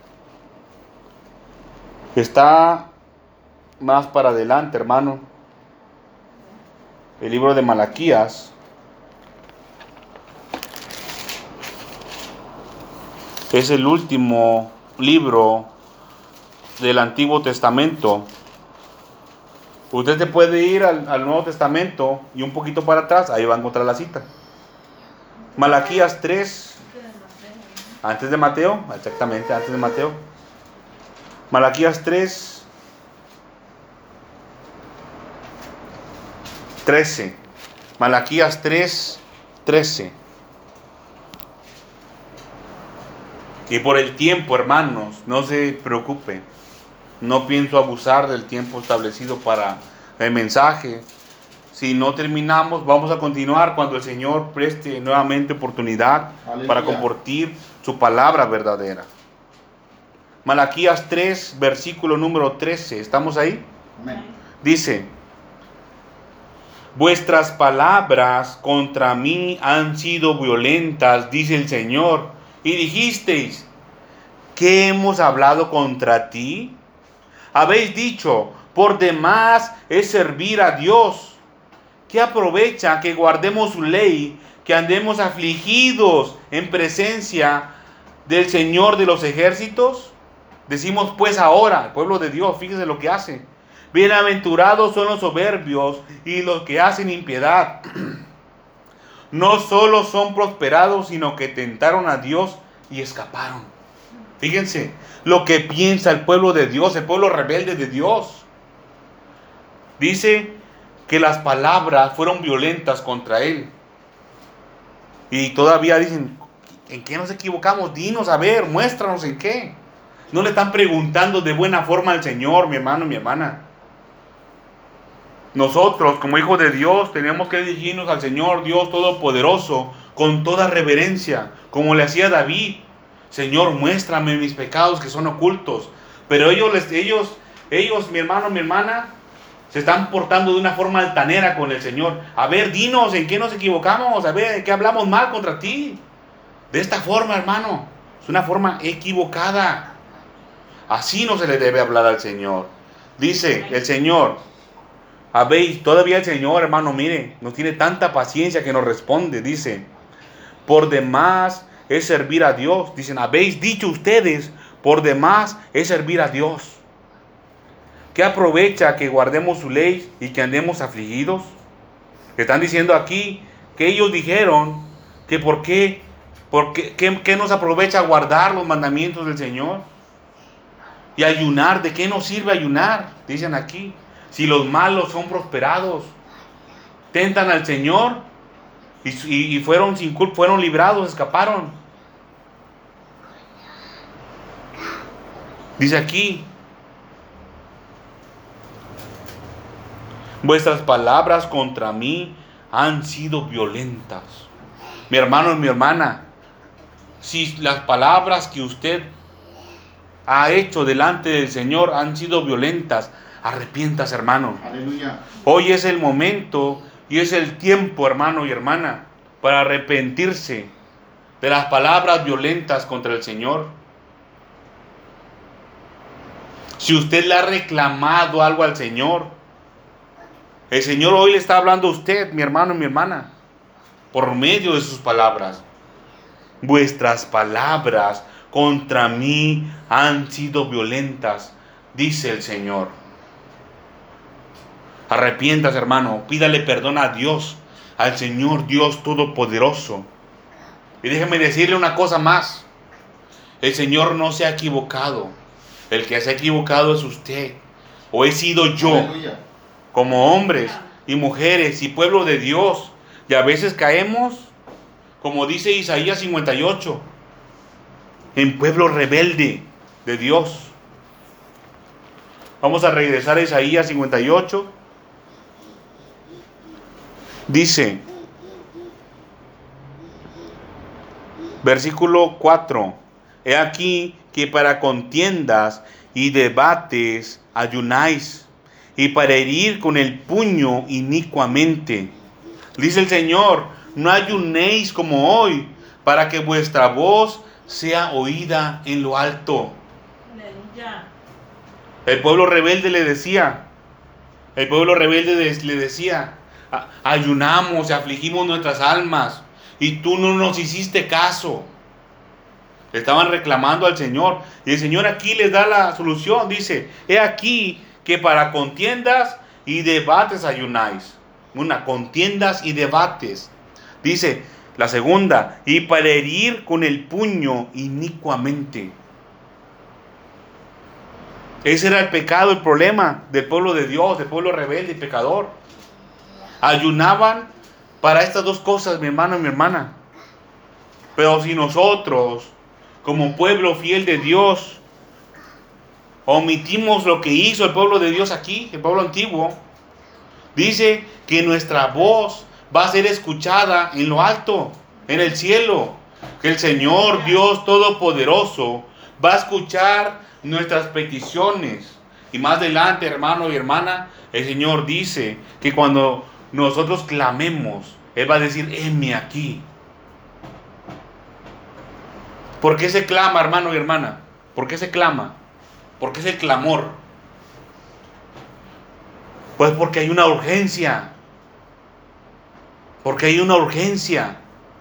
Está más para adelante, hermano. El libro de Malaquías. Es el último libro del Antiguo Testamento. Usted se puede ir al Nuevo Testamento y un poquito para atrás, ahí va a encontrar la cita. Malaquías 3, antes de Mateo, exactamente, antes de Mateo. Malaquías 3, 13. Malaquías 3, 13. Y por el tiempo, hermanos, no se preocupe. No pienso abusar del tiempo establecido para el mensaje. Si no terminamos, vamos a continuar cuando el Señor preste nuevamente oportunidad. Aleluya. Para compartir su palabra verdadera. Malaquías 3, versículo número 13. ¿Estamos ahí? Amén. Dice: vuestras palabras contra mí han sido violentas, dice el Señor. Y dijisteis, ¿qué hemos hablado contra ti? Habéis dicho, por demás es servir a Dios. ¿Qué aprovecha que guardemos su ley, que andemos afligidos en presencia del Señor de los ejércitos? Decimos pues ahora, el pueblo de Dios, fíjese lo que hace. Bienaventurados son los soberbios y los que hacen impiedad. No solo son prosperados, sino que tentaron a Dios y escaparon. Fíjense lo que piensa el pueblo de Dios, el pueblo rebelde de Dios. Dice que las palabras fueron violentas contra él. Y todavía dicen, ¿en qué nos equivocamos? Dinos, a ver, muéstranos en qué. No le están preguntando de buena forma al Señor, mi hermano, mi hermana. Nosotros, como hijos de Dios, tenemos que dirigirnos al Señor Dios Todopoderoso con toda reverencia, como le hacía David. Señor, muéstrame mis pecados que son ocultos. Pero ellos, mi hermano, mi hermana, se están portando de una forma altanera con el Señor. A ver, dinos en qué nos equivocamos, a ver, en qué hablamos mal contra ti. De esta forma, hermano, es una forma equivocada. Así no se le debe hablar al Señor. Dice el Señor, todavía el Señor, hermano, mire, nos tiene tanta paciencia que nos responde. Dice, por demás es servir a Dios. Dicen, habéis dicho ustedes, por demás es servir a Dios. ¿Qué aprovecha que guardemos su ley y que andemos afligidos? Están diciendo aquí que ellos dijeron que ¿qué nos aprovecha guardar los mandamientos del Señor? Y ayunar, ¿de qué nos sirve ayunar? Dicen aquí, si los malos son prosperados, tentan al Señor y fueron sin culpa, fueron librados, escaparon. Dice aquí, vuestras palabras contra mí han sido violentas. Mi hermano y mi hermana, si las palabras que usted ha hecho delante del Señor han sido violentas, arrepiéntase, hermano. Aleluya. Hoy es el momento y es el tiempo, hermano y hermana, para arrepentirse de las palabras violentas contra el Señor. Si usted le ha reclamado algo al Señor, el Señor hoy le está hablando a usted, mi hermano y mi hermana, por medio de sus palabras. Vuestras palabras contra mí han sido violentas, dice el Señor. Arrepiéntase, hermano, pídale perdón a Dios. al Señor Dios Todopoderoso. Y déjeme decirle una cosa más. El Señor no se ha equivocado. El que se ha equivocado es usted. O he sido yo. Aleluya. Como hombres y mujeres y pueblo de Dios. Y a veces caemos, como dice Isaías 58, en pueblo rebelde de Dios. Vamos a regresar a Isaías 58. Dice, versículo 4, he aquí que para contiendas y debates ayunáis, y para herir con el puño inicuamente. Dice el Señor, no ayunéis como hoy, para que vuestra voz sea oída en lo alto. Aleluya. El pueblo rebelde le decía, ayunamos y afligimos nuestras almas, y tú no nos hiciste caso. Le estaban reclamando al Señor, y el Señor aquí les da la solución. Dice, he aquí que para contiendas y debates ayunáis. Una, contiendas y debates. Dice la segunda, y para herir con el puño inicuamente. Ese era el pecado, el problema del pueblo de Dios, del pueblo rebelde y pecador. Ayunaban para estas dos cosas, mi hermano y mi hermana. Pero si nosotros, como pueblo fiel de Dios, omitimos lo que hizo el pueblo de Dios aquí, el pueblo antiguo, dice que nuestra voz va a ser escuchada en lo alto, en el cielo. Que el Señor Dios Todopoderoso va a escuchar nuestras peticiones. Y más adelante, hermano y hermana, el Señor dice que cuando nosotros clamemos, Él va a decir, heme aquí. ¿Por qué se clama, hermano y hermana? ¿Por qué se clama? ¿Por qué es el clamor? Pues porque hay una urgencia. Porque hay una urgencia.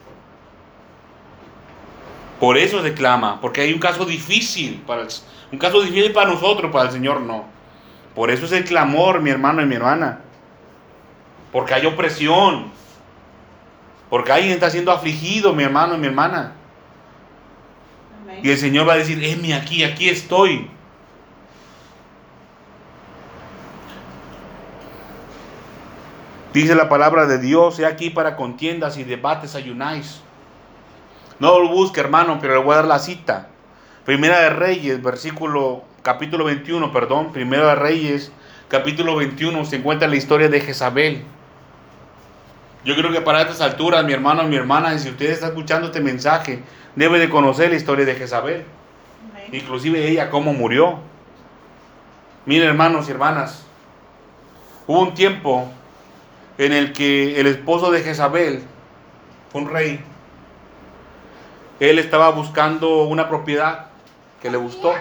Por eso se clama, porque hay un caso difícil para nosotros, para el Señor no. Por eso es el clamor, mi hermano y mi hermana. Porque hay opresión. Porque alguien está siendo afligido, mi hermano y mi hermana. Amén. Y el Señor va a decir, heme aquí, aquí estoy. Dice la palabra de Dios, he aquí para contiendas y debates ayunáis. No lo busque, hermano, pero le voy a dar la cita. Primera de Reyes, capítulo 21, Primera de Reyes, capítulo 21, se encuentra la historia de Jezabel. Yo creo que para estas alturas, mi hermano y mi hermana, si usted está escuchando este mensaje, debe de conocer la historia de Jezabel. Amén. Inclusive ella, cómo murió. Miren, hermanos y hermanas, hubo un tiempo en el que el esposo de Jezabel fue un rey. Él estaba buscando una propiedad que le gustó.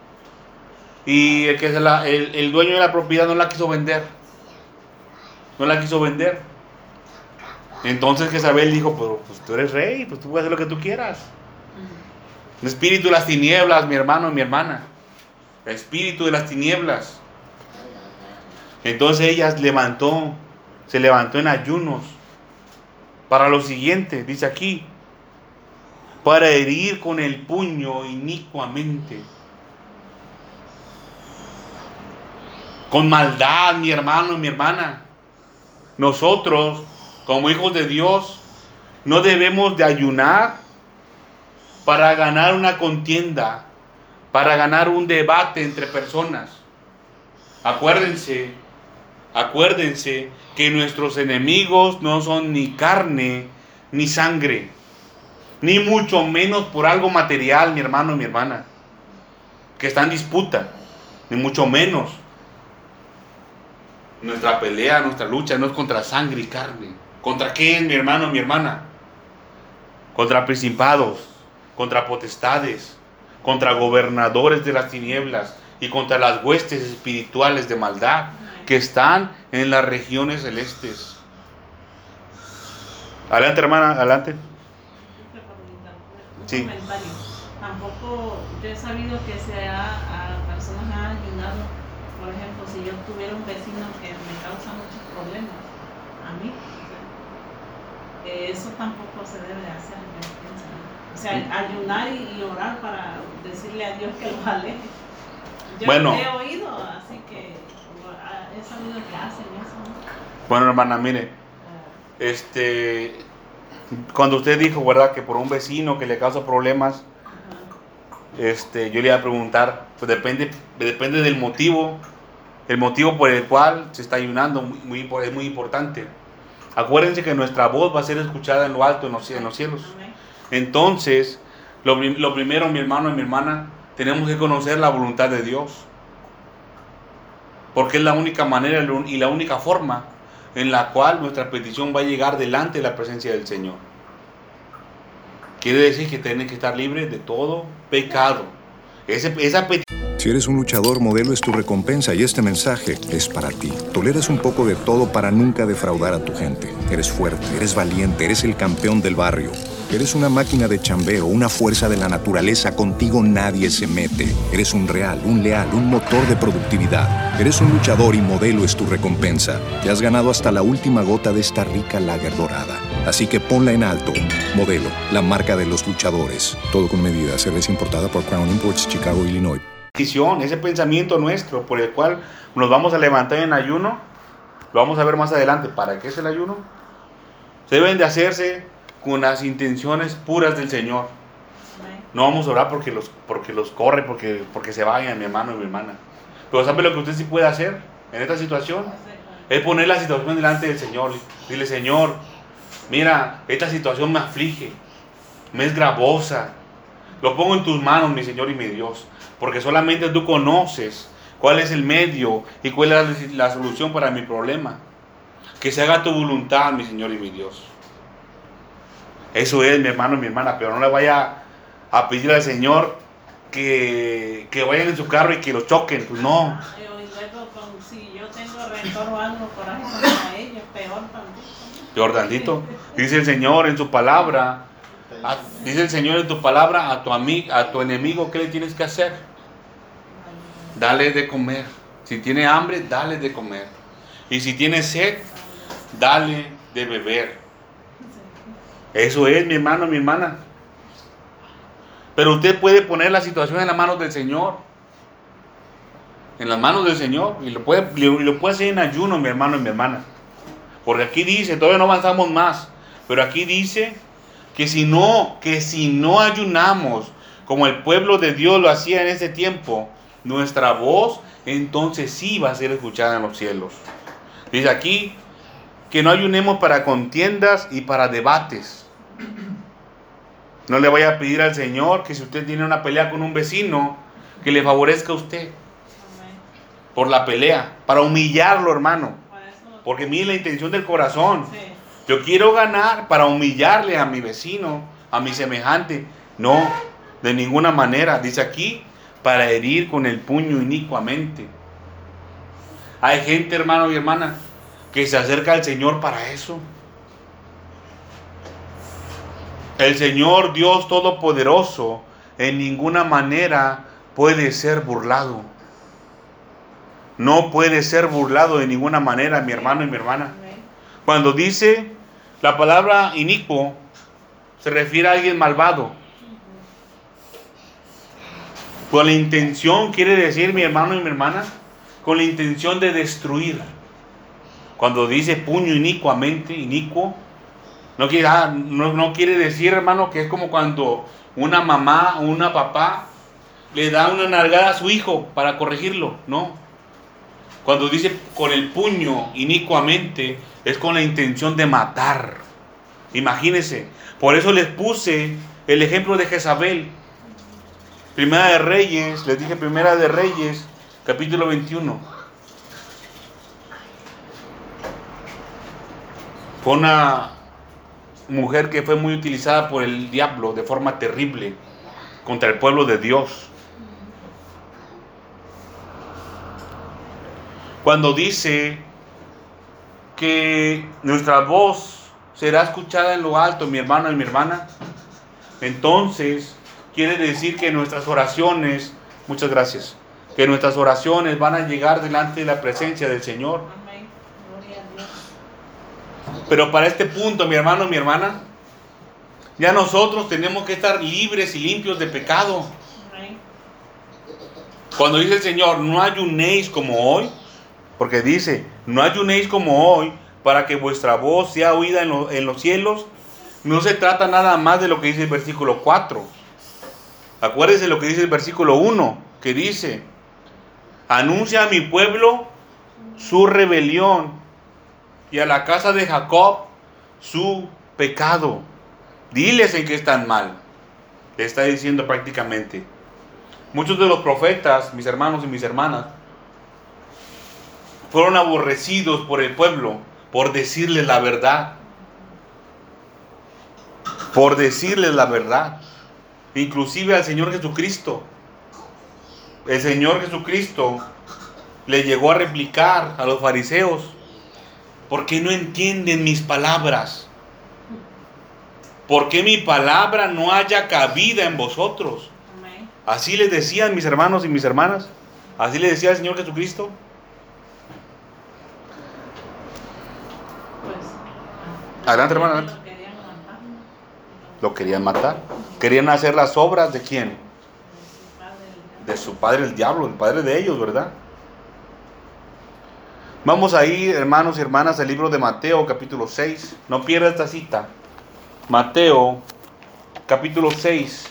Y el dueño de la propiedad no la quiso vender. No la quiso vender. Entonces Jezabel dijo, pues tú eres rey, pues tú puedes hacer lo que tú quieras. El espíritu de las tinieblas, mi hermano y mi hermana. El espíritu de las tinieblas. Entonces ella se levantó en ayunos para lo siguiente, dice aquí, para herir con el puño inicuamente. Con maldad, mi hermano y mi hermana. Nosotros, como hijos de Dios, no debemos de ayunar para ganar una contienda, para ganar un debate entre personas. Acuérdense que nuestros enemigos no son ni carne ni sangre, ni mucho menos por algo material, mi hermano y mi hermana, que está en disputa, ni mucho menos. Nuestra pelea, nuestra lucha no es contra sangre y carne. ¿Contra qué, mi hermano y mi hermana? Contra principados, contra potestades, contra gobernadores de las tinieblas y contra las huestes espirituales de maldad que están en las regiones celestes. Adelante, hermana, adelante. Un Sí. comentario. Tampoco yo he sabido que a personas han ayudado. Por ejemplo, si yo tuviera un vecino que me causa muchos problemas, a mí, eso tampoco se debe hacer, yo pienso. O sea, ayunar y orar para decirle a Dios que los aleje. Yo Bueno. he oído, así que he sabido que hacen eso, ¿no? Bueno, hermana, mire, cuando usted dijo, ¿verdad?, que por un vecino que le causa problemas, yo le iba a preguntar, pues depende del motivo, el motivo por el cual se está ayunando, es muy importante. Acuérdense que nuestra voz va a ser escuchada en lo alto, en los cielos. Amén. Entonces, lo primero, mi hermano y mi hermana, tenemos que conocer la voluntad de Dios, porque es la única manera y la única forma en la cual nuestra petición va a llegar delante de la presencia del Señor. Quiere decir que tienen que estar libres de todo pecado. Esa petición. Si eres un luchador, Modelo es tu recompensa y este mensaje es para ti. Toleras un poco de todo para nunca defraudar a tu gente. Eres fuerte, eres valiente, eres el campeón del barrio. Eres una máquina de chambeo, una fuerza de la naturaleza. Contigo nadie se mete. Eres un real, un leal, un motor de productividad. Eres un luchador y Modelo es tu recompensa. Te has ganado hasta la última gota de esta rica lager dorada. Así que ponla en alto. Modelo, la marca de los luchadores. Todo con medida. Cerveza importada por Crown Imports, Chicago, Illinois. Ese pensamiento nuestro por el cual nos vamos a levantar en ayuno, lo vamos a ver más adelante. ¿Para qué es el ayuno? Se deben de hacerse con las intenciones puras del Señor. No vamos a orar porque los corre, porque se vayan, mi hermano y mi hermana. Pero ¿sabe lo que usted sí puede hacer en esta situación? Es poner la situación delante del Señor. Dile, Señor, mira, esta situación me aflige, me es gravosa. Lo pongo en tus manos, mi Señor y mi Dios, porque solamente tú conoces cuál es el medio y cuál es la solución para mi problema. Que se haga tu voluntad, mi Señor y mi Dios. Eso es, mi hermano y mi hermana, pero no le vaya a pedir al Señor que vayan en su carro y que lo choquen. Pues no. Y luego, si yo tengo rencor o algo por ahí contra ellos, peor tantito. Peor tantito. Dice el Señor en su palabra. Dice el Señor en tu palabra a tu enemigo, ¿qué le tienes que hacer? Dale de comer. Si tiene hambre, dale de comer. Y si tiene sed, dale de beber. Eso es, mi hermano, mi hermana. Pero usted puede poner la situación en las manos del Señor. En las manos del Señor. Y lo puede hacer en ayuno, mi hermano y mi hermana. Porque aquí dice, todavía no avanzamos más, pero aquí dice que si no ayunamos como el pueblo de Dios lo hacía en ese tiempo, nuestra voz entonces sí va a ser escuchada en los cielos. Dice aquí que no ayunemos para contiendas y para debates. No le vaya a pedir al Señor que si usted tiene una pelea con un vecino, que le favorezca a usted por la pelea, para humillarlo, hermano. Porque mire la intención del corazón. Yo quiero ganar para humillarle a mi vecino, a mi semejante. No, de ninguna manera. Dice aquí, para herir con el puño inicuamente. Hay gente, hermano y hermana, que se acerca al Señor para eso. El Señor Dios Todopoderoso en ninguna manera puede ser burlado. No puede ser burlado de ninguna manera, mi hermano y mi hermana. Cuando dice la palabra inicuo, se refiere a alguien malvado. Con la intención, quiere decir, mi hermano y mi hermana, con la intención de destruir. Cuando dice puño inicuo, no quiere decir, hermano, que es como cuando una mamá o una papá le da una nalgada a su hijo para corregirlo. No. Cuando dice con el puño inicuamente, es con la intención de matar. Imagínense. Por eso les puse el ejemplo de Jezabel. Primera de Reyes, les dije Primera de Reyes, capítulo 21. Fue una mujer que fue muy utilizada por el diablo de forma terrible contra el pueblo de Dios. Cuando dice que nuestra voz será escuchada en lo alto, mi hermano y mi hermana, entonces quiere decir que nuestras oraciones, muchas gracias, que nuestras oraciones van a llegar delante de la presencia del Señor. Amén. Gloria a Dios. Pero para este punto, mi hermano y mi hermana, ya nosotros tenemos que estar libres y limpios de pecado. Cuando dice el Señor, no ayunéis como hoy, porque dice, no ayunéis como hoy, para que vuestra voz sea oída en los cielos, no se trata nada más de lo que dice el versículo 4. Acuérdense lo que dice el versículo 1, que dice, anuncia a mi pueblo su rebelión y a la casa de Jacob su pecado. Diles en qué están mal. Le está diciendo prácticamente. Muchos de los profetas, mis hermanos y mis hermanas, fueron aborrecidos por el pueblo por decirles la verdad. Por decirles la verdad. Inclusive al Señor Jesucristo. El Señor Jesucristo le llegó a replicar a los fariseos: ¿por qué no entienden mis palabras? ¿Por qué mi palabra no haya cabida en vosotros? Así les decían mis hermanos y mis hermanas. Así les decía el Señor Jesucristo. Adelante, hermano, adelante. Lo querían matar. Querían hacer las obras ¿de quién? De su padre el diablo, el padre de ellos, ¿verdad? Vamos a ir, hermanos y hermanas, al libro de Mateo, capítulo 6. No pierda esta cita. Mateo, capítulo 6.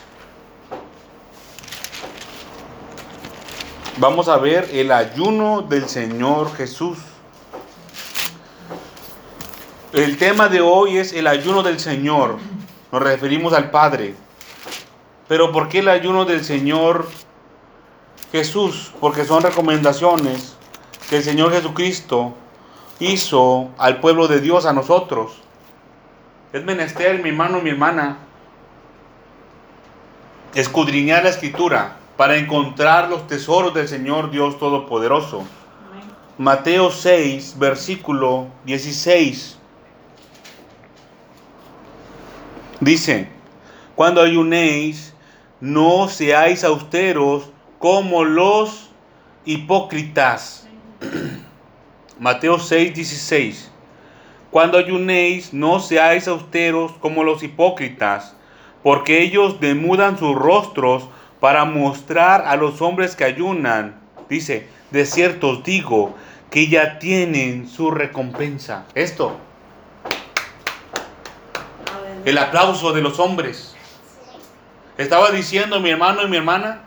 Vamos a ver el ayuno del Señor Jesús. El tema de hoy es el ayuno del Señor. Nos referimos al Padre. Pero ¿por qué el ayuno del Señor Jesús? Porque son recomendaciones que el Señor Jesucristo hizo al pueblo de Dios, a nosotros. Es menester, mi hermano, mi hermana, escudriñar la Escritura para encontrar los tesoros del Señor Dios Todopoderoso. Mateo 6, versículo 16. Dice, cuando ayunéis, no seáis austeros como los hipócritas. Mateo 6, 16. Cuando ayunéis, no seáis austeros como los hipócritas, porque ellos demudan sus rostros para mostrar a los hombres que ayunan. Dice, de cierto os digo que ya tienen su recompensa. Esto. El aplauso de los hombres. Estaba diciendo mi hermano y mi hermana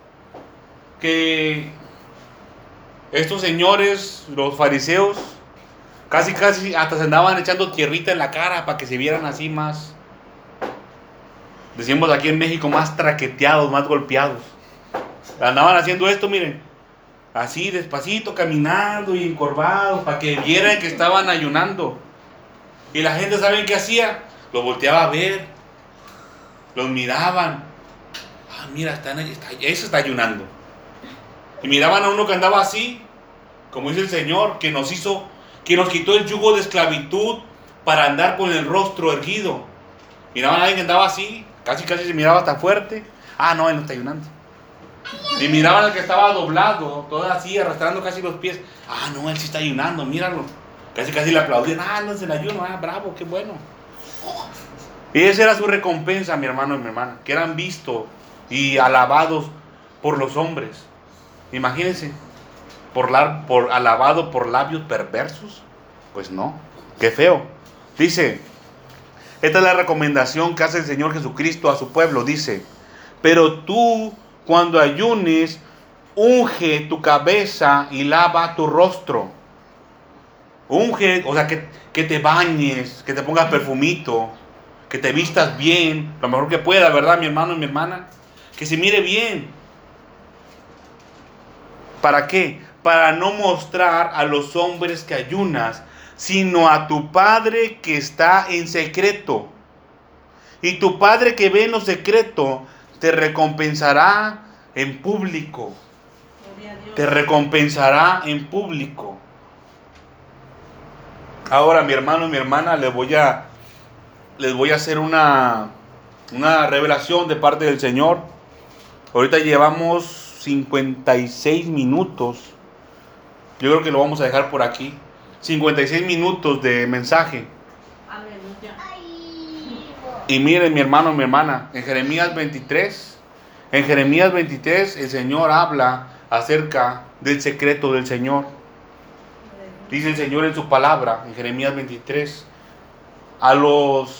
que estos señores, los fariseos, casi hasta se andaban echando tierrita en la cara para que se vieran así más, decimos aquí en México, más traqueteados, más golpeados. Andaban haciendo esto, miren, así despacito, caminando y encorvados, para que vieran que estaban ayunando. Y la gente, ¿saben qué hacía? Los volteaba a ver, los miraban. Ah, mira, ese está ayunando. Y miraban a uno que andaba así, como dice el Señor, que nos quitó el yugo de esclavitud para andar con el rostro erguido. Miraban a alguien que andaba así, casi se miraba hasta fuerte. Ah, no, él no está ayunando. Y miraban al que estaba doblado, todo así, arrastrando casi los pies. Ah, no, él sí está ayunando, míralo. Casi le aplaudían. Ah, no es el ayuno, ah, bravo, qué bueno. Y esa era su recompensa, mi hermano y mi hermana, que eran vistos y alabados por los hombres. Imagínense, alabado por labios perversos. Pues no, qué feo. Dice, esta es la recomendación que hace el Señor Jesucristo a su pueblo. Dice, pero tú cuando ayunes, unge tu cabeza y lava tu rostro. Unge, o sea, que te bañes, que te pongas perfumito, que te vistas bien, lo mejor que pueda, ¿verdad, mi hermano y mi hermana? Que se mire bien. ¿Para qué? Para no mostrar a los hombres que ayunas, sino a tu Padre que está en secreto. Y tu Padre que ve en lo secreto te recompensará en público. Te recompensará en público. Ahora, mi hermano y mi hermana, les voy a hacer una revelación de parte del Señor. Ahorita llevamos 56 minutos. Yo creo que lo vamos a dejar por aquí. 56 minutos de mensaje. Y miren, mi hermano, mi hermana, en Jeremías 23, el Señor habla acerca del secreto del Señor. Dice el Señor en su palabra, en Jeremías 23, a los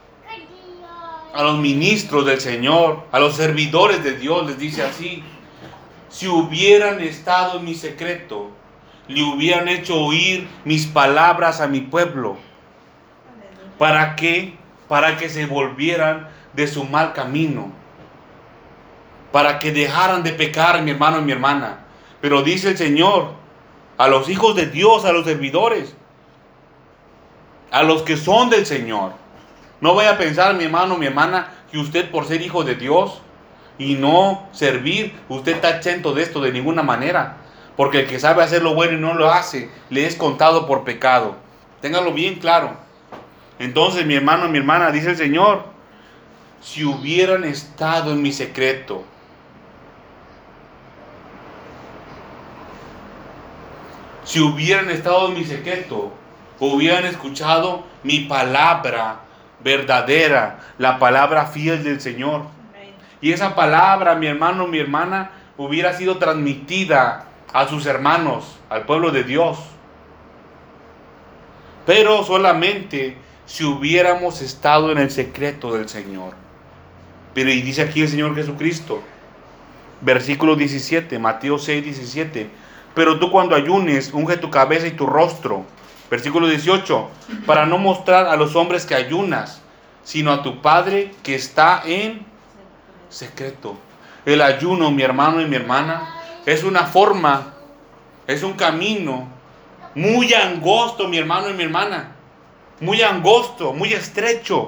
ministros del Señor, a los servidores de Dios, les dice así: si hubieran estado en mi secreto, le hubieran hecho oír mis palabras a mi pueblo. ¿Para qué? Para que se volvieran de su mal camino, para que dejaran de pecar, mi hermano y mi hermana. Pero dice el Señor a los hijos de Dios, a los servidores, a los que son del Señor. No vaya a pensar, mi hermano, mi hermana, que usted por ser hijo de Dios y no servir, usted está exento de esto de ninguna manera. Porque el que sabe hacer lo bueno y no lo hace, le es contado por pecado. Téngalo bien claro. Entonces, mi hermano, mi hermana, dice el Señor: si hubieran estado en mi secreto, hubieran escuchado mi palabra verdadera, la palabra fiel del Señor. Y esa palabra, mi hermano, mi hermana, hubiera sido transmitida a sus hermanos, al pueblo de Dios. Pero solamente si hubiéramos estado en el secreto del Señor. Pero y dice aquí el Señor Jesucristo, versículo 17, Mateo 6, 17: pero tú cuando ayunes, unge tu cabeza y tu rostro. Versículo 18: para no mostrar a los hombres que ayunas, sino a tu Padre que está en secreto. El ayuno, mi hermano y mi hermana, es una forma, es un camino muy angosto, mi hermano y mi hermana. Muy angosto, muy estrecho.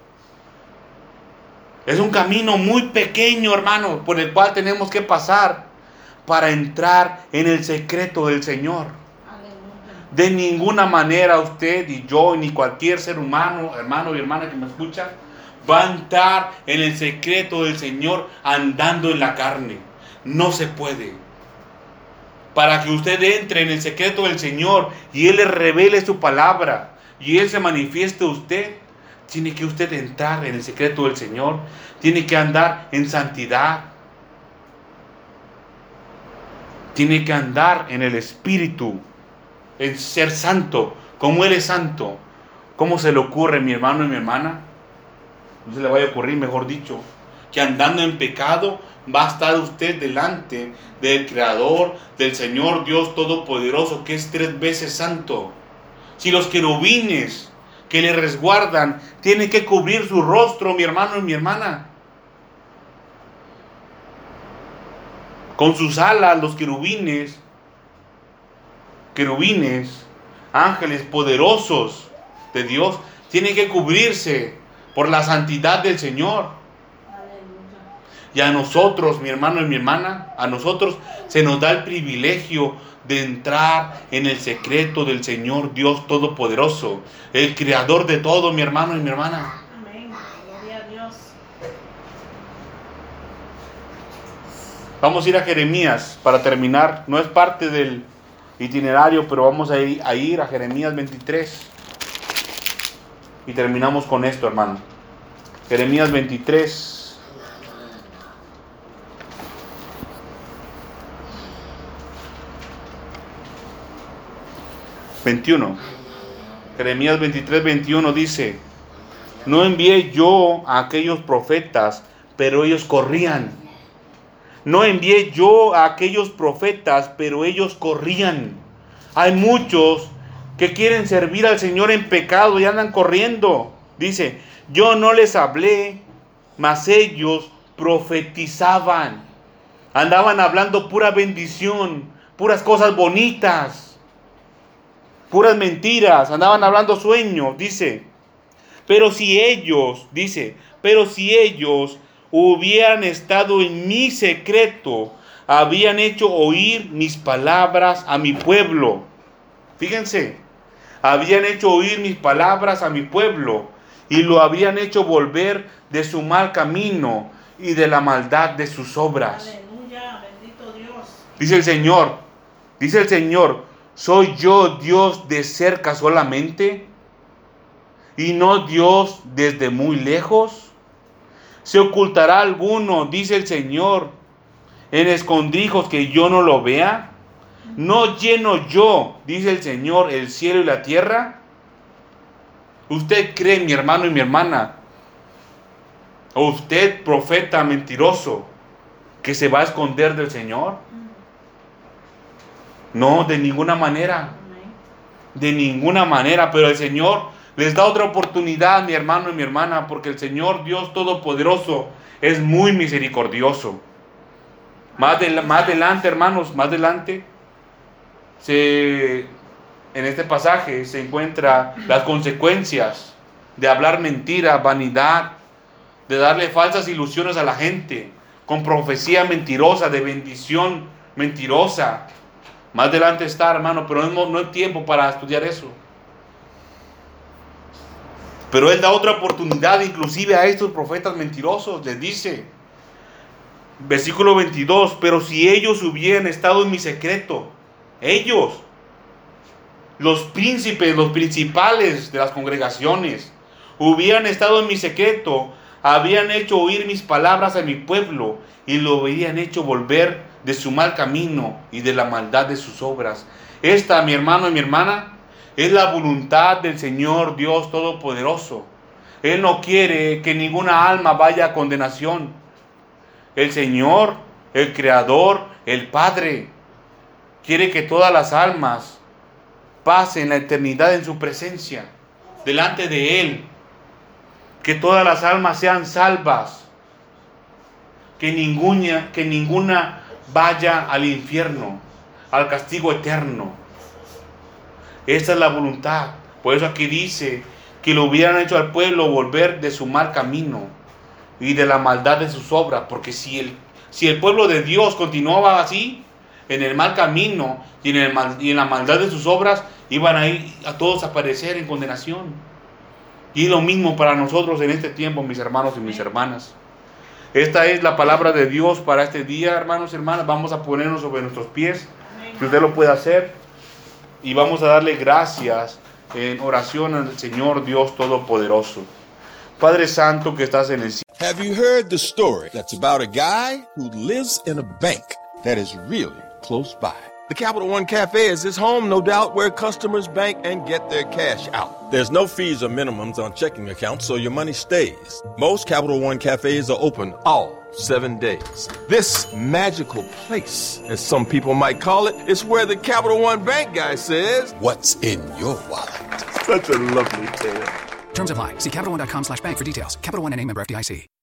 Es un camino muy pequeño, hermano, por el cual tenemos que pasar para entrar en el secreto del Señor. De ninguna manera usted y yo, ni cualquier ser humano, hermano y hermana que me escucha, va a entrar en el secreto del Señor andando en la carne. No se puede. Para que usted entre en el secreto del Señor y Él le revele su palabra y Él se manifieste a usted, tiene que usted entrar en el secreto del Señor. Tiene que andar en santidad. Tiene que andar en el Espíritu, en ser santo, como Él es santo. ¿Cómo se le ocurre, mi hermano y mi hermana? No se le vaya a ocurrir, mejor dicho, que andando en pecado va a estar usted delante del Creador, del Señor Dios Todopoderoso, que es 3 veces santo. Si los querubines que le resguardan tienen que cubrir su rostro, mi hermano y mi hermana, con sus alas, los querubines, ángeles poderosos de Dios, tienen que cubrirse por la santidad del Señor. Y a nosotros, mi hermano y mi hermana, a nosotros se nos da el privilegio de entrar en el secreto del Señor Dios Todopoderoso, el Creador de todo, mi hermano y mi hermana. Amén. Gloria a Dios. Vamos a ir a Jeremías para terminar. No es parte del itinerario, pero vamos a ir a Jeremías 23. Y terminamos con esto, hermano. Jeremías 23. 21. Jeremías 23, 21 dice: no envié yo a aquellos profetas, pero ellos corrían. No envié yo a aquellos profetas, pero ellos corrían. Hay muchos que quieren servir al Señor en pecado y andan corriendo. Dice: yo no les hablé, mas ellos profetizaban. Andaban hablando pura bendición, puras cosas bonitas, puras mentiras, andaban hablando sueños. Dice: pero si ellos hubieran estado en mi secreto, habían hecho oír mis palabras a mi pueblo. Fíjense, habían hecho oír mis palabras a mi pueblo y lo habían hecho volver de su mal camino y de la maldad de sus obras. Aleluya, bendito Dios. Dice el Señor, ¿soy yo Dios de cerca solamente? ¿Y no Dios desde muy lejos? ¿Se ocultará alguno, dice el Señor, en escondrijos que yo no lo vea? ¿No lleno yo, dice el Señor, el cielo y la tierra? ¿Usted cree, mi hermano y mi hermana, o usted, profeta mentiroso, que se va a esconder del Señor? No, de ninguna manera. De ninguna manera. Pero el Señor les da otra oportunidad, mi hermano y mi hermana, porque el Señor Dios Todopoderoso es muy misericordioso. Más adelante, hermanos, más adelante, en este pasaje se encuentran las consecuencias de hablar mentira, vanidad, de darle falsas ilusiones a la gente, con profecía mentirosa, de bendición mentirosa. Más adelante está, hermano, pero no hay tiempo para estudiar eso. Pero Él da otra oportunidad inclusive a estos profetas mentirosos. Les dice, versículo 22, pero si ellos hubieran estado en mi secreto, ellos, los príncipes, los principales de las congregaciones, hubieran estado en mi secreto, habían hecho oír mis palabras a mi pueblo y lo habrían hecho volver de su mal camino y de la maldad de sus obras. Esta, mi hermano y mi hermana, es la voluntad del Señor Dios Todopoderoso. Él no quiere que ninguna alma vaya a condenación. El Señor, el Creador, el Padre, quiere que todas las almas pasen la eternidad en su presencia, delante de Él. Que todas las almas sean salvas. Que ninguna vaya al infierno, al castigo eterno. Esta es la voluntad. Por eso aquí dice que lo hubieran hecho al pueblo volver de su mal camino y de la maldad de sus obras. Porque si el pueblo de Dios continuaba así, en el mal camino y en la maldad de sus obras, iban a ir a todos a perecer en condenación. Y lo mismo para nosotros en este tiempo, mis hermanos y mis hermanas. Esta es la palabra de Dios para este día, hermanos y hermanas. Vamos a ponernos sobre nuestros pies, que usted lo pueda hacer. Y vamos a darle gracias en oración al Señor Dios Todopoderoso. Padre Santo que estás en el cielo. Have you heard the story that's about a guy who lives in a bank that is really close by? The Capital One Cafe is his home, no doubt, where customers bank and get their cash out. There's no fees or minimums on checking accounts, so your money stays. Most Capital One Cafes are open all 7 days. This magical place, as some people might call it, is where the Capital One Bank guy says, "What's in your wallet?" Such a lovely tale. Terms apply. See CapitalOne.com/bank for details. Capital One NA, member FDIC.